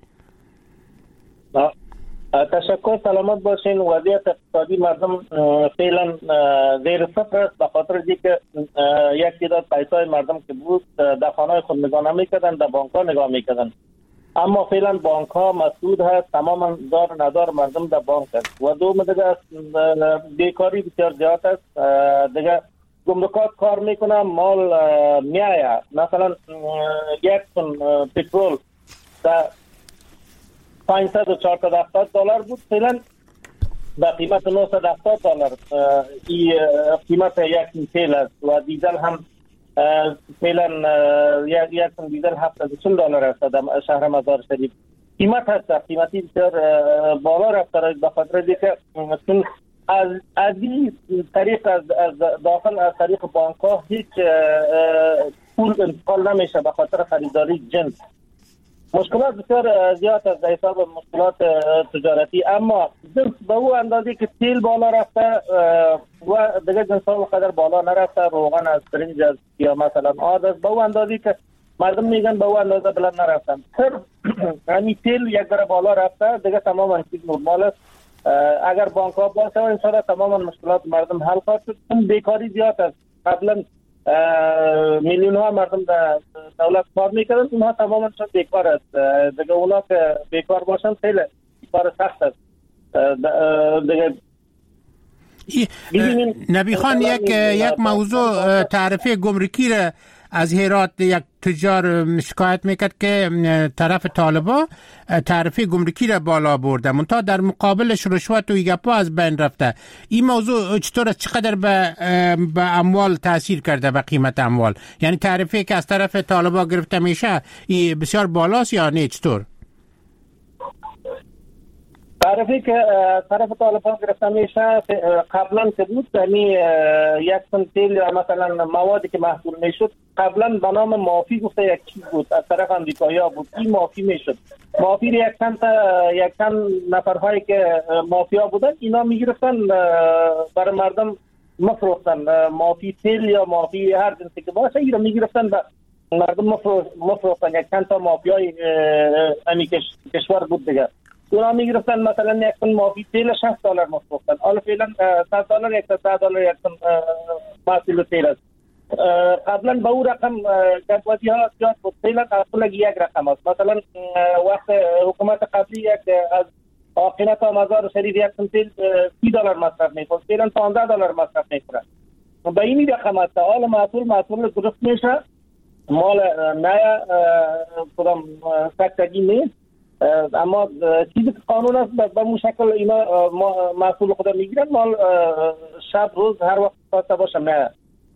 تشکر، سلامت باشین. وضعیت اقتصادی مردم فعلا زیر صفر است به خاطر اینکه یک تعداد پیسای مردم که بود در خانه‌های خود نگاه نمی‌کردن، در بانک‌ها نگاه می‌کردن. اما فعلا بانک‌ها مسدود هست، تماما دار ندار مردم در بانک است. و دوم دیگه بیکاری بسیار زیاد است. دیگه گمرکات کار میکنه، مال میایه. مثلا یک تن پترول در پانصد و چهارصد و هفتاد دلار بود، فعلا به قیمت نهصد و هفتاد دلار این قیمت یک تیل است. و دیزل هم فعلا یک یک تن دیزل هفتاد و چهار دلار است در شهر مزار شریف. قیمت هست، قیمتی بسیار بالا رفته به خاطر اینکه چون از از این طریق از داخل از طریق بانک ها هیچ پول انتقال نمیشه به خاطر خریداری جنس. مشکلات بسیار زیاد از حساب مشکلات تجارتی. اما جنس به او اندازه که تیل بالا رفته و دیگه جنس ها قدر بالا نرفته، روغن از برنج از یا مثلا آد به او اندازه که مردم میگن به او اندازه بلند نرفتن. صرف همین تیل یک ذره بالا رفته، دیگه تماما چیز نرمال است. اگر بانک ها باشه ان شاء الله تماما مشکلات مردم حل خواهد شد. چون بیکاری زیاد است. قبلا میلیون ها مردم در دولت کار میکردن، اونها تماما شد بیکار است. دیگه اونا که بیکار باشن خیلی کار سخت است. دیگه نبی خان یک یک موضوع تعرفه گمرکی را از هرات یک تجار شکایت میکرد که طرف طالبا تعرفه گمرکی را بالا برده، منتها در مقابلش رشوت و گپا از بین رفته. این موضوع چطور، چقدر به به اموال تاثیر کرده، به قیمت اموال؟ یعنی تعرفه که از طرف طالبا گرفته میشه بسیار بالاست یا نه؟ چطور تعرفی که طرف طالبان گرفته میشه قبلا که بود یعنی یک تن تیل یا مثلا موادی که محصول میشد قبلا به نام مافی گفته یک چیز بود، از طرف امریکایی‌ها بود، این مافی میشد. مافی یک تن یک تن نفرهایی که مافیا بودن اینا میگرفتن برای مردم مفروختن. مافی تیل یا مافی هر جنسی که باشه اینا میگرفتن به مردم مفروختن. یک تن تا مافیای امی کشور بود دیگه، اونا میگرفتن مثلا یک تن مافی تیل شصت دلار مفروختن. حالا فعلا صد دلار صد دلار یک تن محصول تیل است. قبلا به اون رقم گپ‌بازی ها زیاد بود، فعلا اصلا یک رقم است. مثلا وقت حکومت قبلی یک از قیمت مزار شریف یک تن تیل سی دلار مصرف میکنه، فعلا پانزده دلار مصرف میکنه. به این رقم است. حالا محصول محصول درست میشه، مال نه کدام سکتگی نیست، اما چیزی که قانون است به اون شکل اینا محصول خود میگیرن، مال شب روز هر وقت خواسته باشه نه.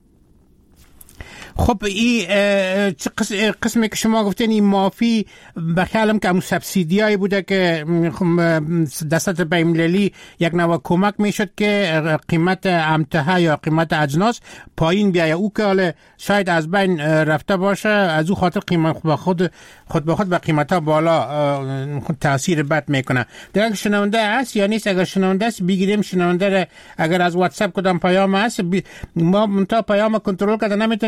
خب این قسمی که شما گفتین این مافی بخیالم که همون سبسیدیایی بوده که دستت بین‌المللی یک نوع کمک میشد که قیمت امتحه یا قیمت اجناس پایین بیایه، او که حالا شاید از بین رفته باشه، از او خاطر قیمت به خود خود به خود به قیمت ها بالا تاثیر بد میکنه. در اگر شنونده هست یا نیست؟ اگر شنونده است بگیریم شنونده را. اگر از واتساپ کدام پیام هست ما منتها پیام کنترل کرده نمیتونیم بدون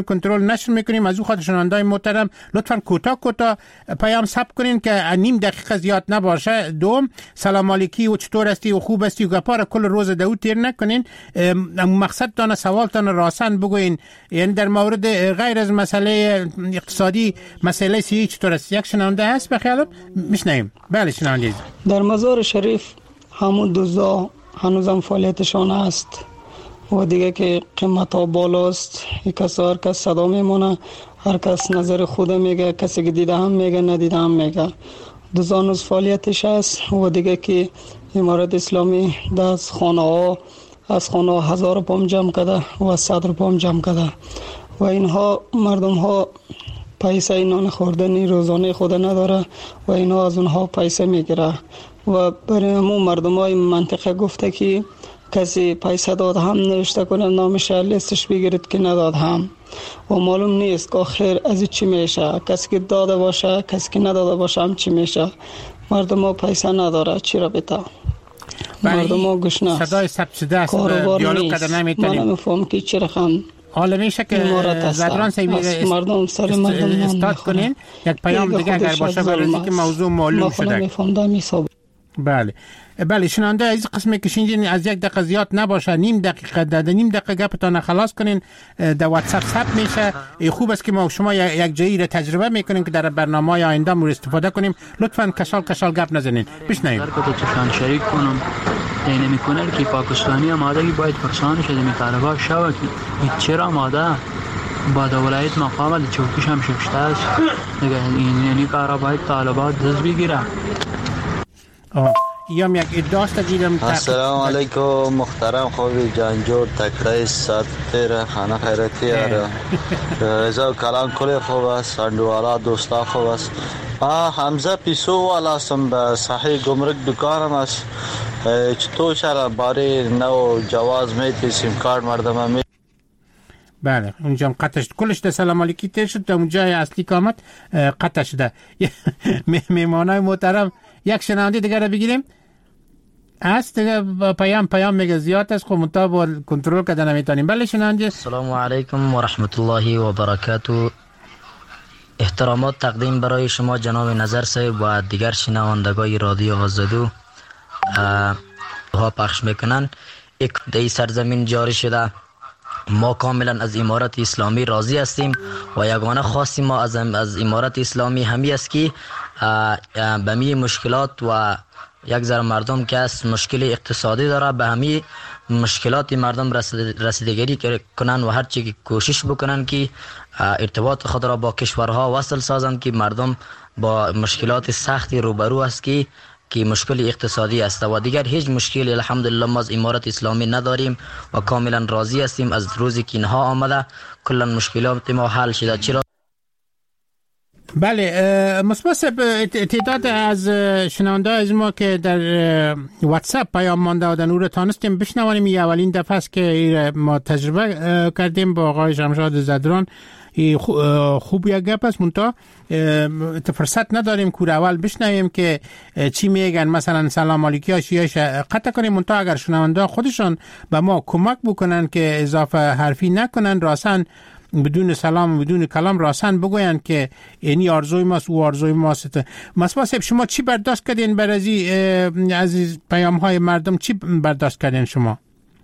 کنترل نشر میکنیم. از او خاطر شنوندای محترم لطفاً کوتاه کوتاه پیام ثبت کنین که نیم دقیقه زیاد نباشه. دوم سلام علیکی و چطور هستی و خوب هستی و گپا را کل روز دو تیر نکنین. مقصدتان سوالتان راسن بگوین. یعنی در مورد غیر از مسئله اقتصادی مسئله سی چطور است؟ یک شنونده هست به خیالت میشنیم. بله شنونده. در مزار شریف همون دوزا هنوزم فعالیتشان است و دیگه که قیمت ها بالاست، یک کس هر کس صدا میمونه، هر کس نظر خود میگه، کسی که دیده هم میگه ندیده هم میگه. دوزا هنوز فعالیتش است و دیگه که امارت اسلامی دست خانه ها از خانه ها هزار پام جمع کرده و صد پام جمع کرده و اینها مردم ها پیسه نان خوردنی روزانه خود نداره و اینها از اونها پیسه میگیره و برای همون مردم های منطقه گفته که کسی پیسه داد هم نوشته کنه نامش لیستش بگیرید که نداد هم و معلوم نیست که آخر از چی میشه. کسی که داده باشه کسی که نداده باشه هم چی میشه. مردم ها پیسه نداره چی را بتا مردم ها گشنه صدای ثبت شده است دیالوگ کده نمیتونیم. من نمیفهم که چی رقم حالا میشه که زدران سیمی مردم سر مردم استاد کنین. یک پیام دیگه اگر باشه برای که موضوع معلوم شده. بله بله شنونده از قسمی که شنیدین از یک دقیقه زیاد نباشه، نیم دقیقه داده نیم دقیقه گپتان خلاص کنین. در واتساپ ثبت میشه. خوب است که ما شما یک جایی را تجربه میکنین که در برنامه‌های آینده مورد استفاده کنیم. لطفاً کشال کشال گپ نزنین. بشنویم. هر کدوم چشان شریک کنم یعنی میکنه که پاکستانی آمادگی باید پاکستانی شده می طالبان شوه که چرا آماده با دولت مقام چوکیش هم شکسته است دیگه. این یعنی کارا باید طالبات دست بگیره. یا یک ادعاست دیدم. السلام علیکم محترم خوبی جانجور تکړه سات تیر خانه خیرتی اره رضا کلام کلی خوب است اندوالا دوستا خوب است. حمزه پیسو والا سم به صحیح گمرک دکانم است. چطور شرا باری نو جواز میتی سیم کارت مردم می. بله اونجا هم قطع شد کلش ده سلام علیکی تیر شد. در اونجای اصلی کامت قطع شده. میمانای محترم یک شنونده دیگر رو بگیریم. است دیگه پیام پیام میگه زیاد است خب منطقه با کنترل کردن نمیتونیم. بله شنونده. السلام علیکم و رحمت الله و برکاته. احترامات تقدیم برای شما جناب نظر صاحب و دیگر شنوندگان رادیو آزادی ها پخش میکنن. یک دی سرزمین جاری شده. ما کاملا از امارت اسلامی راضی هستیم و یگانه خواستیم ما از از امارت اسلامی همی است که به می مشکلات و یک ذره مردم که از مشکل اقتصادی داره به همی مشکلات مردم رسیدگی کنن و هر چی کوشش بکنن که ارتباط خود را با کشورها وصل سازند که مردم با مشکلات سختی روبرو است که که مشکل اقتصادی است و دیگر هیچ مشکلی الحمدلله ما از امارت اسلامی نداریم و کاملا راضی هستیم. از روزی که اینها آمده کلا مشکلات ما حل شده. چرا؟ بله مصباح تعداد از شنونده از ما که در واتساپ پیام مانده و در نور تانستیم بشنوانیم. این اولین دفعه است که ما تجربه کردیم با آقای شمشاد زدران. خوب یک گپ است منتها فرصت نداریم کور اول بشنویم که چی میگن. مثلا سلام علیکی ها شیعش قطع کنیم منتها اگر شنونده خودشان به ما کمک بکنن که اضافه حرفی نکنن راسن بدون سلام و بدون کلام راسن بگوین که اینی آرزوی ماست و آرزوی ماست. مصباح صاحب شما چی برداشت کردین بر از پیام های مردم؟ چی برداشت کردین شما؟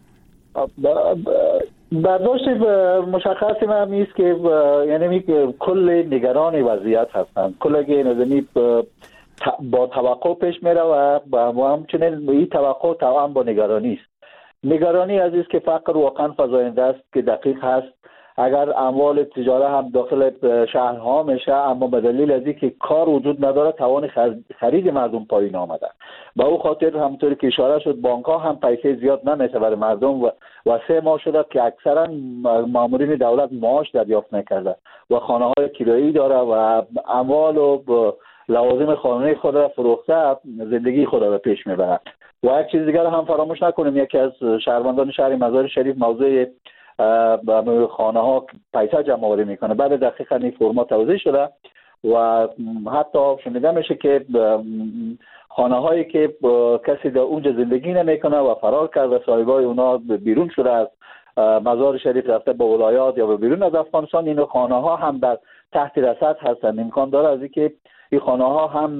برداشت مشخصی من است که یعنی کل نگران وضعیت هستند. کل که نظمی با توقع پیش میره و با همچنین این توقع توام با نگرانی است. نگرانی از است که فقر واقعا فزاینده است که دقیق هست. اگر اموال تجاره هم داخل شهرها میشه اما به دلیل از اینکه کار وجود نداره توان خرید مردم پایین آمده. با او خاطر همونطوری که اشاره شد بانک ها هم پیسه زیاد نمیشه برای مردم و, و سه ماه شده که اکثرا مامورین دولت معاش دریافت نکرده و خانه های کرایی داره و اموال و لوازم خانه خود را فروخته زندگی خود را پیش میبره. و یک چیز دیگر هم فراموش نکنیم یکی از شهروندان شهر مزار شریف موضوع خانه ها پیسه جمع آوری میکنه. بعد دقیقاً این فرمات توضیح شده و حتی شنیده میشه که خانه هایی که کسی در اونجا زندگی نمیکنه و فرار کرده صاحبای اونا بیرون شده از مزار شریف رفته به ولایات یا به بیرون از افغانستان، این خانه ها هم در تحت رصد هستند. امکان داره از اینکه این خانه ها هم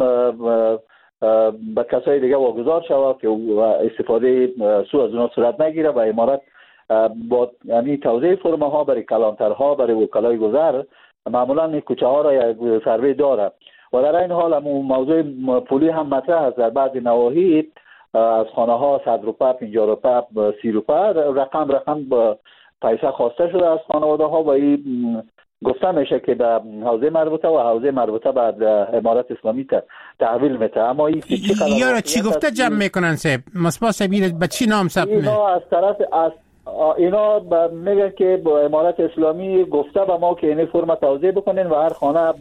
به کسای دیگه واگذار شود که استفاده سو از اونها صورت نگیره و امارات با یعنی توزیع فرم ها برای کلانترها، برای وکلای گذر معمولا این کوچه ها را یک سروی داره و در این حال هم موضوع پولی هم مطرح است. در بعضی نواحی از خانه ها صد روپه، پنجاه روپه، سی روپه رقم رقم پیسه خواسته شده از خانواده ها و این گفته میشه که به حوزه مربوطه و حوزه مربوطه بعد امارات اسلامی تحویل میده. اما این چی خبر یارا چی گفته جمع میکنن سه مصباح سبیل به چی نام ثبت اینا از طرف از اینا میگن که با امارات اسلامی گفته به ما که این فرم توزیع بکنین و هر خانه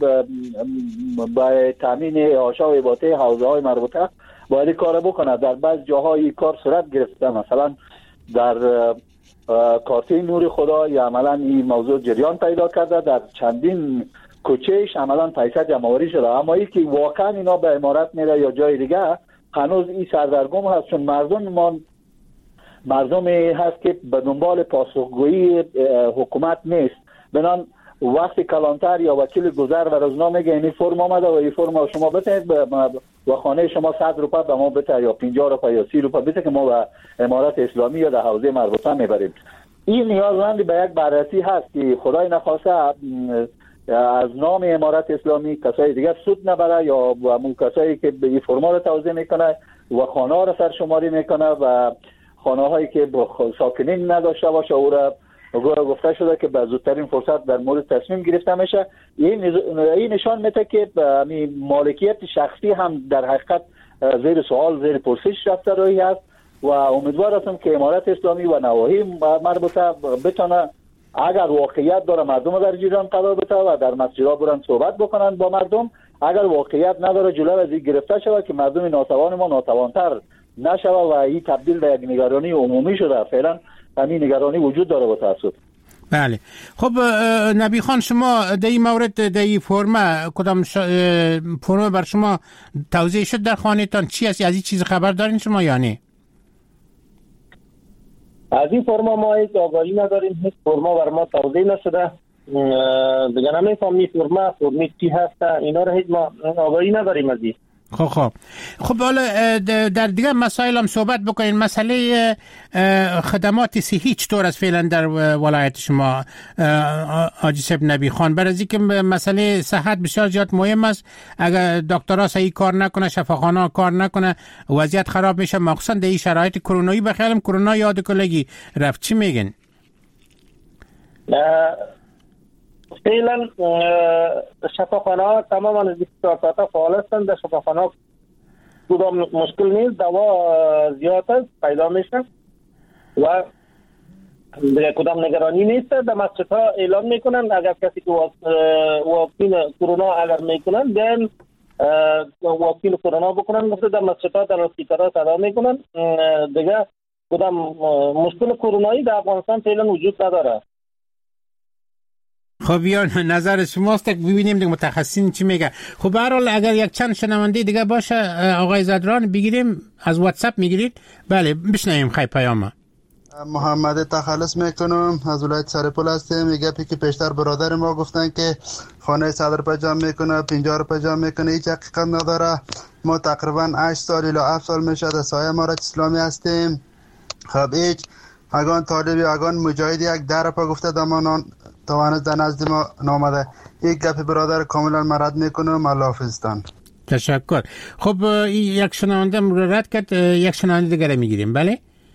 به تامین آشا و ایباته حوزه های مربوطه باید کار بکنه. در بعض جاهای کار صورت گرفته، مثلا در کارتی نور خدا یا عملا این موضوع جریان پیدا کرده، در چندین کوچهش عملا پیسه جمع‌آوری شده، اما ای که واقعا اینا به امارات میره یا جای دیگه هنوز این سردرگم هست، چون مردم ما مردمی هست که به دنبال پاسخگویی حکومت نیست. بنان وقتی کلانتر یا وکیل گذر و روزنامه میگه این فرم آمده و این فرم شما بتید و خانه شما صد روپه به ما بده یا پنجاه روپه یا سی روپه بده که ما به امارات اسلامی یا در حوزه مربوطه میبریم. این نیازمند به یک بررسی هست که خدای نخواسته از نام امارات اسلامی کسای دیگر سود نبره یا همون کسایی که به این فرما رو توزیع میکنه و خانه ها رو سرشماری میکنه و خانه هایی که ساکنین نداشته باشه او را گفته شده که به زودترین فرصت در مورد تصمیم گرفته میشه. این نشان میده که مالکیت شخصی هم در حقیقت زیر سوال، زیر پرسش رفته روی هست و امیدوار هستم که امارات اسلامی و نواحی مربوطه بتونه اگر واقعیت داره مردم در جریان قرار بده و در مسجدها برن صحبت بکنن با مردم، اگر واقعیت نداره جلو از این گرفته شود که مردم ناتوان ما ناتوانتر نشود و این تبدیل به یک نگرانی عمومی شده. فعلا همین نگرانی وجود داره با تاسف. بله. خب نبی خان، شما در این مورد در این فرم کدام ش... فرم بر شما توزیع شد در خانه تان چی است؟ از این چیز خبر دارین شما یا نه؟ از این فرما ما هیچ آگاهی نداریم، هیچ فرما بر ما توزیع نشده. دیگه نمیفهمی فرما فرمی چی هست، اینا رو هیچ ما آگاهی نداریم از این. خب خب خب حالا در دیگه مسائل هم صحبت بکنین. مسئله خدمات صحی چطور است فعلا در ولایت شما حاجی صاحب نبی خان؟ برای اینکه مسئله صحت بسیار زیاد مهم است. اگر دکترها صحیح کار نکنه، شفاخانه کار نکنه، وضعیت خراب میشه، مخصوصا در این شرایط کرونایی. بخیالم کرونا یاد کلگی رفت، چی میگن؟ فعلا شفاخانه ها تماما از بیست و چهار ساعته فعال هستند. در شفاخانه ها کدام مشکل نیست، دوا زیاد است پیدا میشه و کدام نگرانی نیست. در مسجدها اعلان میکنن اگر کسی که واکسین کرونا اگر میکنن بیان واکسین کرونا بکنن. گفته در مسجدها در اسپیکرها صدا میکنن. دیگه کدام مشکل کرونایی در افغانستان فعلا وجود نداره. خب یا نظر شماست که ببینیم دیگه متخصصین چی میگه. خب به هر حال اگر یک چند شنونده دیگه باشه آقای زدران بگیریم، از واتساپ میگیرید؟ بله بشنویم. خیلی پیام. محمد تخلص میکنم از ولایت سرپل هستم. میگه که پیشتر برادر ما گفتن که خانه صد روپه جمع میکنه، پنجاه روپه جمع میکنه، هیچ حقیقت نداره. ما تقریبا هشت سال الی هفت سال میشه در سایه امارات اسلامی هستیم. خب هیچ اگان طالبی اگان مجاهدی یک در روپه گفته دمانان توانست در نزد ما نامده. یک گپ برادر کاملا مرد میکنم. الله حافظتان. تشکر. خب یک شنونده رد کرد، یک شنونده دیگه میگیریم. بله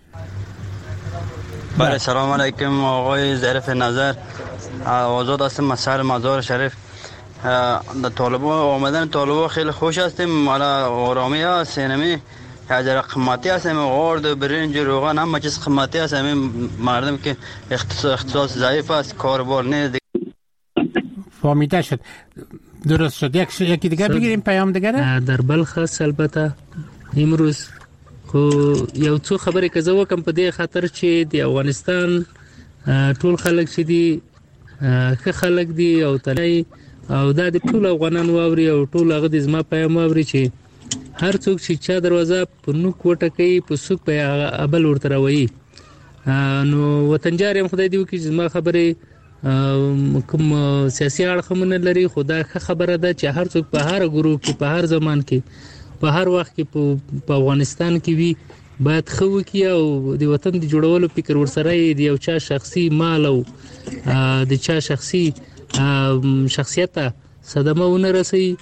بله سلام علیکم آقای ظریف نظر. آزاد هستم مسائل مزار شریف. طالبا آمدن طالبا خیلی خوش هستیم. حالا آرامی ها سینمی هزار قیمتی هست، همین غارد برنج روغن همه چیز قیمتی هست. همین مردم که اختصاص ضعیف است، کاربار نیست. فهمیده شد، درست شد. یک یکی دیگه بگیریم پیام دیگه. در بلخ هست البته امروز خو یو څو خبرې که زه وکم په دې خاطر چې د افغانستان ټول خلک چې دي ښه خلک دي او تلای او دا د ټول افغانان واوري او ټول هغه د زما پیام واوري چې هر څوک چې چا دروازه په نوک وټکوي په سوک په ابل ورته راوي نو وطنجارم خدای دی وکړي چې ما خبره کوم سیاسي اړخمن لري، خدا خبره ده چې هر څوک په هر ګروپ کې په هر زمان کې په هر وخت کې په افغانستان کې وي باید خو کې او د وطن د جوړولو فکر ورسره دی یو چا شخصي مال او د چا شخصي شخصیت صدمه ونه رسي.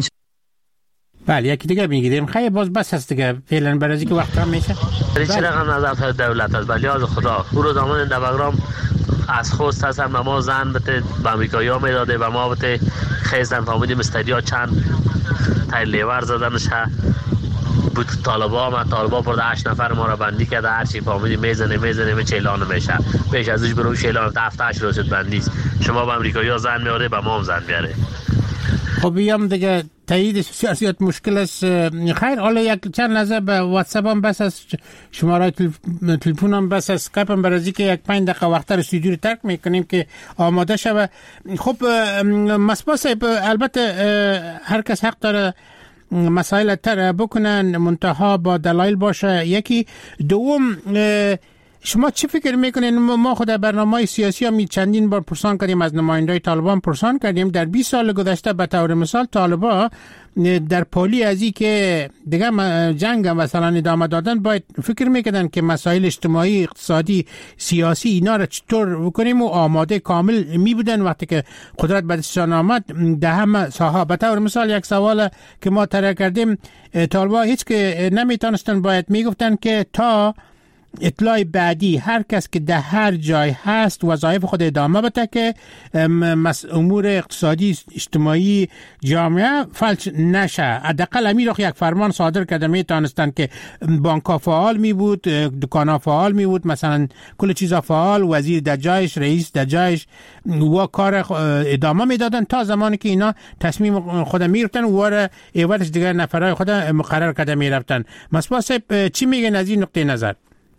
بله یکی دیگه میگیریم. خیلی باز بس هست دیگه فعلا برای که وقت کم میشه. چرا هم نظر دولت از بلیاز خدا او رو زمان دباغرام از خوست هست هم ما زن بته به امریکایی ها میداده و ما بته خیزن فامیدی مستری ها چند تای لیور زدنش بود طالبا ما طالبا برده هشت نفر ما را بندی کرده، هرچی فامیدی میزنه میزنه به چیلان میشه پیش ازش برو چیلان هفته هشت روز بندیست. شما به امریکایی ها زن میاره به ما هم زن بیاره. خب بیام دیگه تایید سیاست مشکل است. خیر حالا یک چند لحظه به واتساپ هم بس است، شماره تلفن هم بس است، اسکایپ هم برای که یک پنج دقیقه وقت استودیو رو ترک میکنیم که آماده شوه. خب مصباح صاحب البته هر کس حق داره مسائل تر بکنن منتها با دلایل باشه. یکی دوم شما چی فکر میکنین؟ ما خود در برنامه سیاسی هم چندین بار پرسان کردیم از نمایندای طالبان، پرسان کردیم در بیست سال گذشته به طور مثال طالبان در پالی ازی که دیگه جنگ مثلا ادامه دادن باید فکر میکردن که مسائل اجتماعی اقتصادی سیاسی اینا را چطور بکنیم و آماده کامل می بودن وقتی که قدرت به دستشان آمد در همه ساحه. به طور مثال یک سوال که ما طرح کردیم طالبان هیچ که نمیتونستن باید میگفتن که تا اطلاع بعدی هر کس که در هر جای هست وظایف خود ادامه بده که امور اقتصادی اجتماعی جامعه فلج نشه. حداقل امیر یک فرمان صادر کرده میتونستن که بانک فعال می بود، دکان فعال می بود، مثلا کل چیزا فعال، وزیر در جایش، رئیس در جایش و کار ادامه میدادن تا زمانی که اینا تصمیم خود میگرفتن و ایوارش دیگر نفرای خود مقرر کرده میرفتن. مصباح صاحب چی میگن از این نقطه نظر؟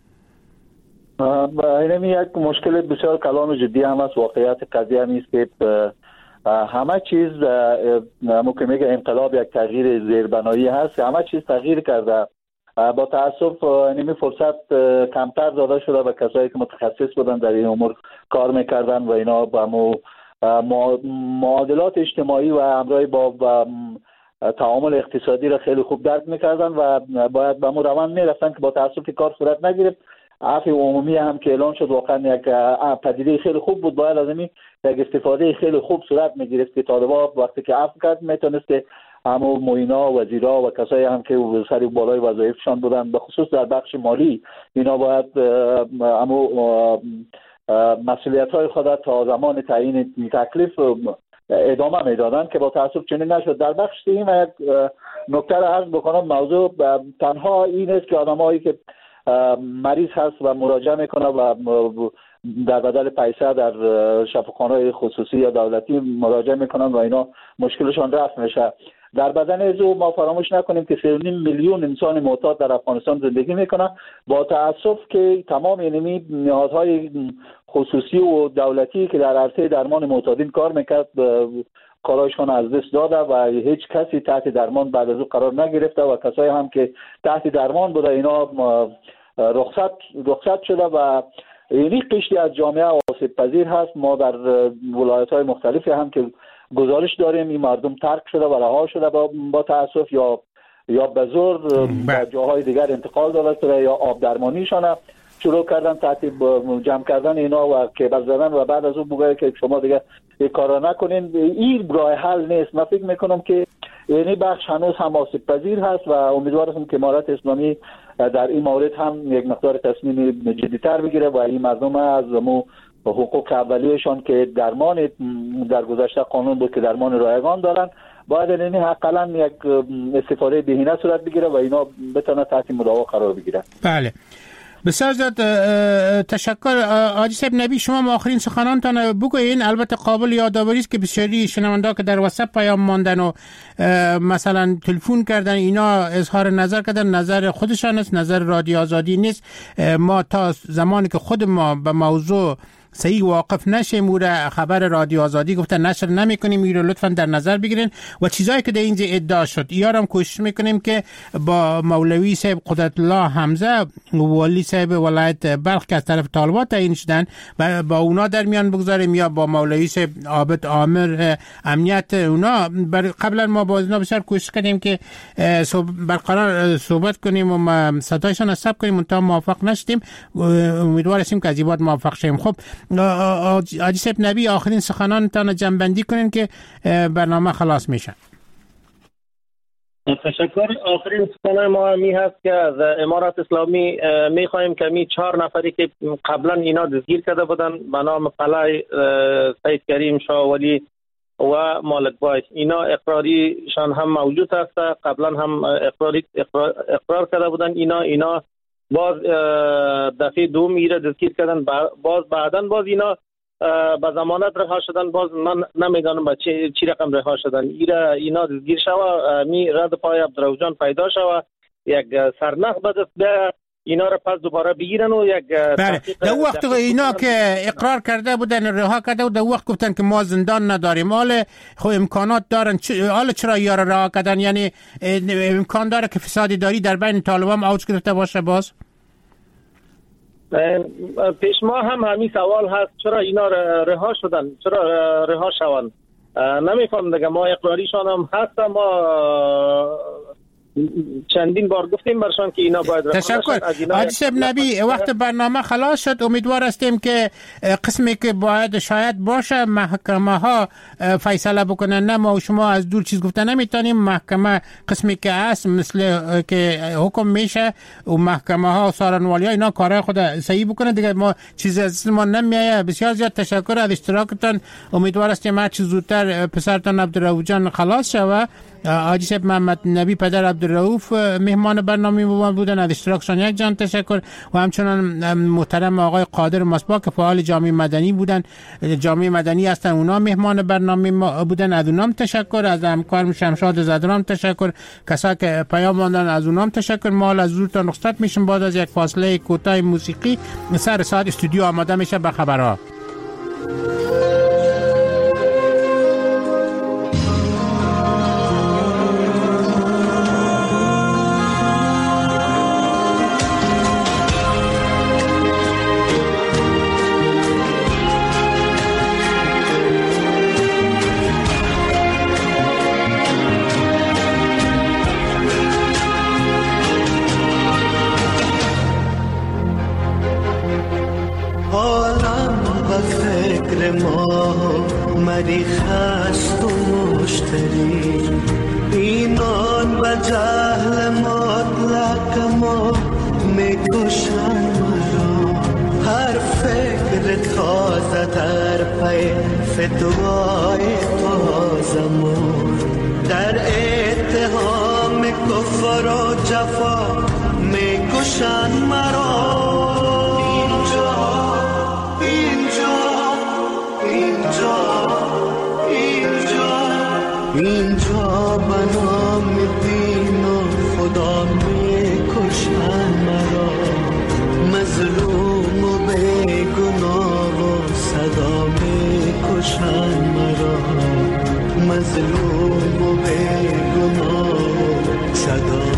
اینمی یک مشکل بسیار کلان و جدی هم است. واقعیت قضیه نیست که همه چیز ممکن میگه انقلاب یک تغییر زیربنایی هست، همه چیز تغییر کرده. با تاسف اینمی فرصت کمتر داده شده به کسایی که متخصص بودن در این امور کار میکردن و اینا با معادلات اجتماعی و همراه با تعامل اقتصادی را خیلی خوب درک میکردن و باید به مو روان میرفتن که با تاسف کار صورت نگرفت. عفو عمومی هم که اعلان شد واقعا یک پدیده خیلی خوب بود، باید از این یک استفاده خیلی خوب صورت میگرفت که طالبان وقتی که عفو کرد میتونست که همو موینا وزیرا و کسایی هم که سر بالای وظایفشان بودن به خصوص در بخش مالی اینا باید همو مسئولیت های خود تا زمان تعیین تکلیف ادامه میدادن که با تاسف چنین نشد. در بخش این یک نکته را عرض بکنم، موضوع تنها این است که آدمایی که مریض هست و مراجعه میکنه و در بدل پیسه در شفاخانه‌های خصوصی یا دولتی مراجعه میکنن و اینا مشکلشان رفع میشه. در بدن ازو ما فراموش نکنیم که سه و نیم میلیون انسان معتاد در افغانستان زندگی میکنن. با تاسف که تمام اینمی نهادهای خصوصی و دولتی که در عرصه درمان معتادین کار میکرد کارایشان از دست داده و هیچ کسی تحت درمان بعد از او قرار نگرفته و کسایی هم که تحت درمان بوده اینا رخصت رخصت شده و اینی قشری از جامعه آسیب پذیر هست. ما در ولایت‌های مختلفی هم که گزارش داریم این مردم ترک شده و رها شده با, با تاسف یا یا به زور به جاهای دیگر انتقال داده شده یا آب درمانیشان شروع کردن تحت جمع کردن اینا و کیبل زدن و بعد از اون بگه که شما دیگه این کارا نکنین. این راه حل نیست. من فکر میکنم که یعنی بخش هنوز هم آسیب پذیر هست و امیدوارم که امارت اسلامی در این مورد هم یک مقدار تصمیم جدی‌تر بگیره و این مردم از مو حقوق اولیه‌شان که درمان در گذشته قانون بود که درمان رایگان دارن باید یعنی حداقل یک استفاده بهینه صورت بگیره و اینا بتونه تحت مداوا قرار بگیره. بله بسیار زیاد تشکر. حاجی صاحب نبی شما آخرین سخنانتان بگوین. البته قابل یادآوری است که بسیاری شنونده که در واتساپ پیام ماندن و مثلا تلفن کردن اینا اظهار نظر کردن، نظر خودشان است، نظر رادیو آزادی نیست. ما تا زمانی که خود ما به موضوع صحیح واقف نشیم او را خبر رادیو آزادی گفته نشر نمیکنیم، این رو لطفا در نظر بگیرین و چیزایی که در اینجا ادعا شد یارم کوشش میکنیم که با مولوی صاحب قدرت الله حمزه ولی صاحب ولایت بلخ که از طرف طالبان تعیین شدن و با اونا در میان بگذاریم یا با مولوی صاحب عابد عامر امنیت اونا. قبلا ما با اونا بسیار کوشش کردیم که برقرار صحبت کنیم و صدایشان رو ثبت کنیم، منتها موفق نشدیم. امیدوار هستیم که از این بعد موفق شیم. خب حاجی صاحب نبی آخرین سخنانتان جمع‌بندی کنین که برنامه خلاص میشه. تشکر. آخرین سخن ما می هست که از امارات اسلامی می خواهیم که می چهار نفری که قبلا اینا دستگیر کرده بودن به نام قلعه سید کریم شاه ولی و مالک بای، اینا اقراریشان هم موجود است، قبلا هم اقراری اقرار, اقرار کرده بودن. اینا اینا باز دفعه دوم ایره دستگیر کردن، باز بعدن باز اینا با ضمانت رها شدن. باز من نمیدانم با چی, چی رقم رها شدن. ایره اینا دستگیر شوه می رد پای عبدالرحمن پیدا شوه، یک سرنخ بدست به اینا را پس دوباره بگیرن و یک بله. در وقت اینا که اقرار کرده بودن رها کرده و در وقت گفتن که ما زندان نداریم، حال خو امکانات دارن، حالا چرا یارا رها کردن؟ یعنی امکان داره که فسادی داری در بین طالبان اوج گرفته باشه؟ باز پیش ما هم همین سوال هست، چرا اینا رها شدن، چرا رها شوند؟ نمیفهم دیگه. ما اقراریشان هم هست، ما چندین بار گفتیم برشان که اینا باید رها شد. تشکر. حاجی صاحب نبی وقت برنامه خلاص شد، امیدوار هستیم که قسمی که باید شاید باشه محکمه ها فیصله بکنن، نه ما و شما از دور چیز گفتن نمیتونیم. محکمه قسمی که هست مثل که حکم میشه و محکمه ها و سارنوالی ها اینا کارهای خود صحیح بکنن دیگه، ما چیز از ما نمیایه. بسیار زیاد تشکر از اشتراکتان. امیدوار هستیم هر چه زودتر پسرتان عبدالرؤوف جان خلاص شوه. حاجی صاحب محمد نبی پدر عبدالرؤوف مهمان برنامه ما بودن، از اشتراکشان یک جان تشکر. و همچنان محترم آقای قادر مصباح که فعال جامعه مدنی بودن، جامعه مدنی هستن، اونا مهمان برنامه ما بودن، از اونام تشکر. از همکارم شمشاد زدران تشکر، کسایی که پیام دادن از اونام تشکر. ما از زودتان رخصت میشیم بعد از یک فاصله کوتاه موسیقی. سر ساعت استودیو آماده میشه به خبرها. مری خست و مشتری اینان و جهل مطلق ما میکشن مرا، هر فکر تازه در پی فتوای تازمون در اتهام کفر و جفا میکشن مرا. اینجا بنام دین و خدا میکشن مرا، مظلوم و بیگناه و صدا میکشن مرا، مظلوم و بیگناه و صدا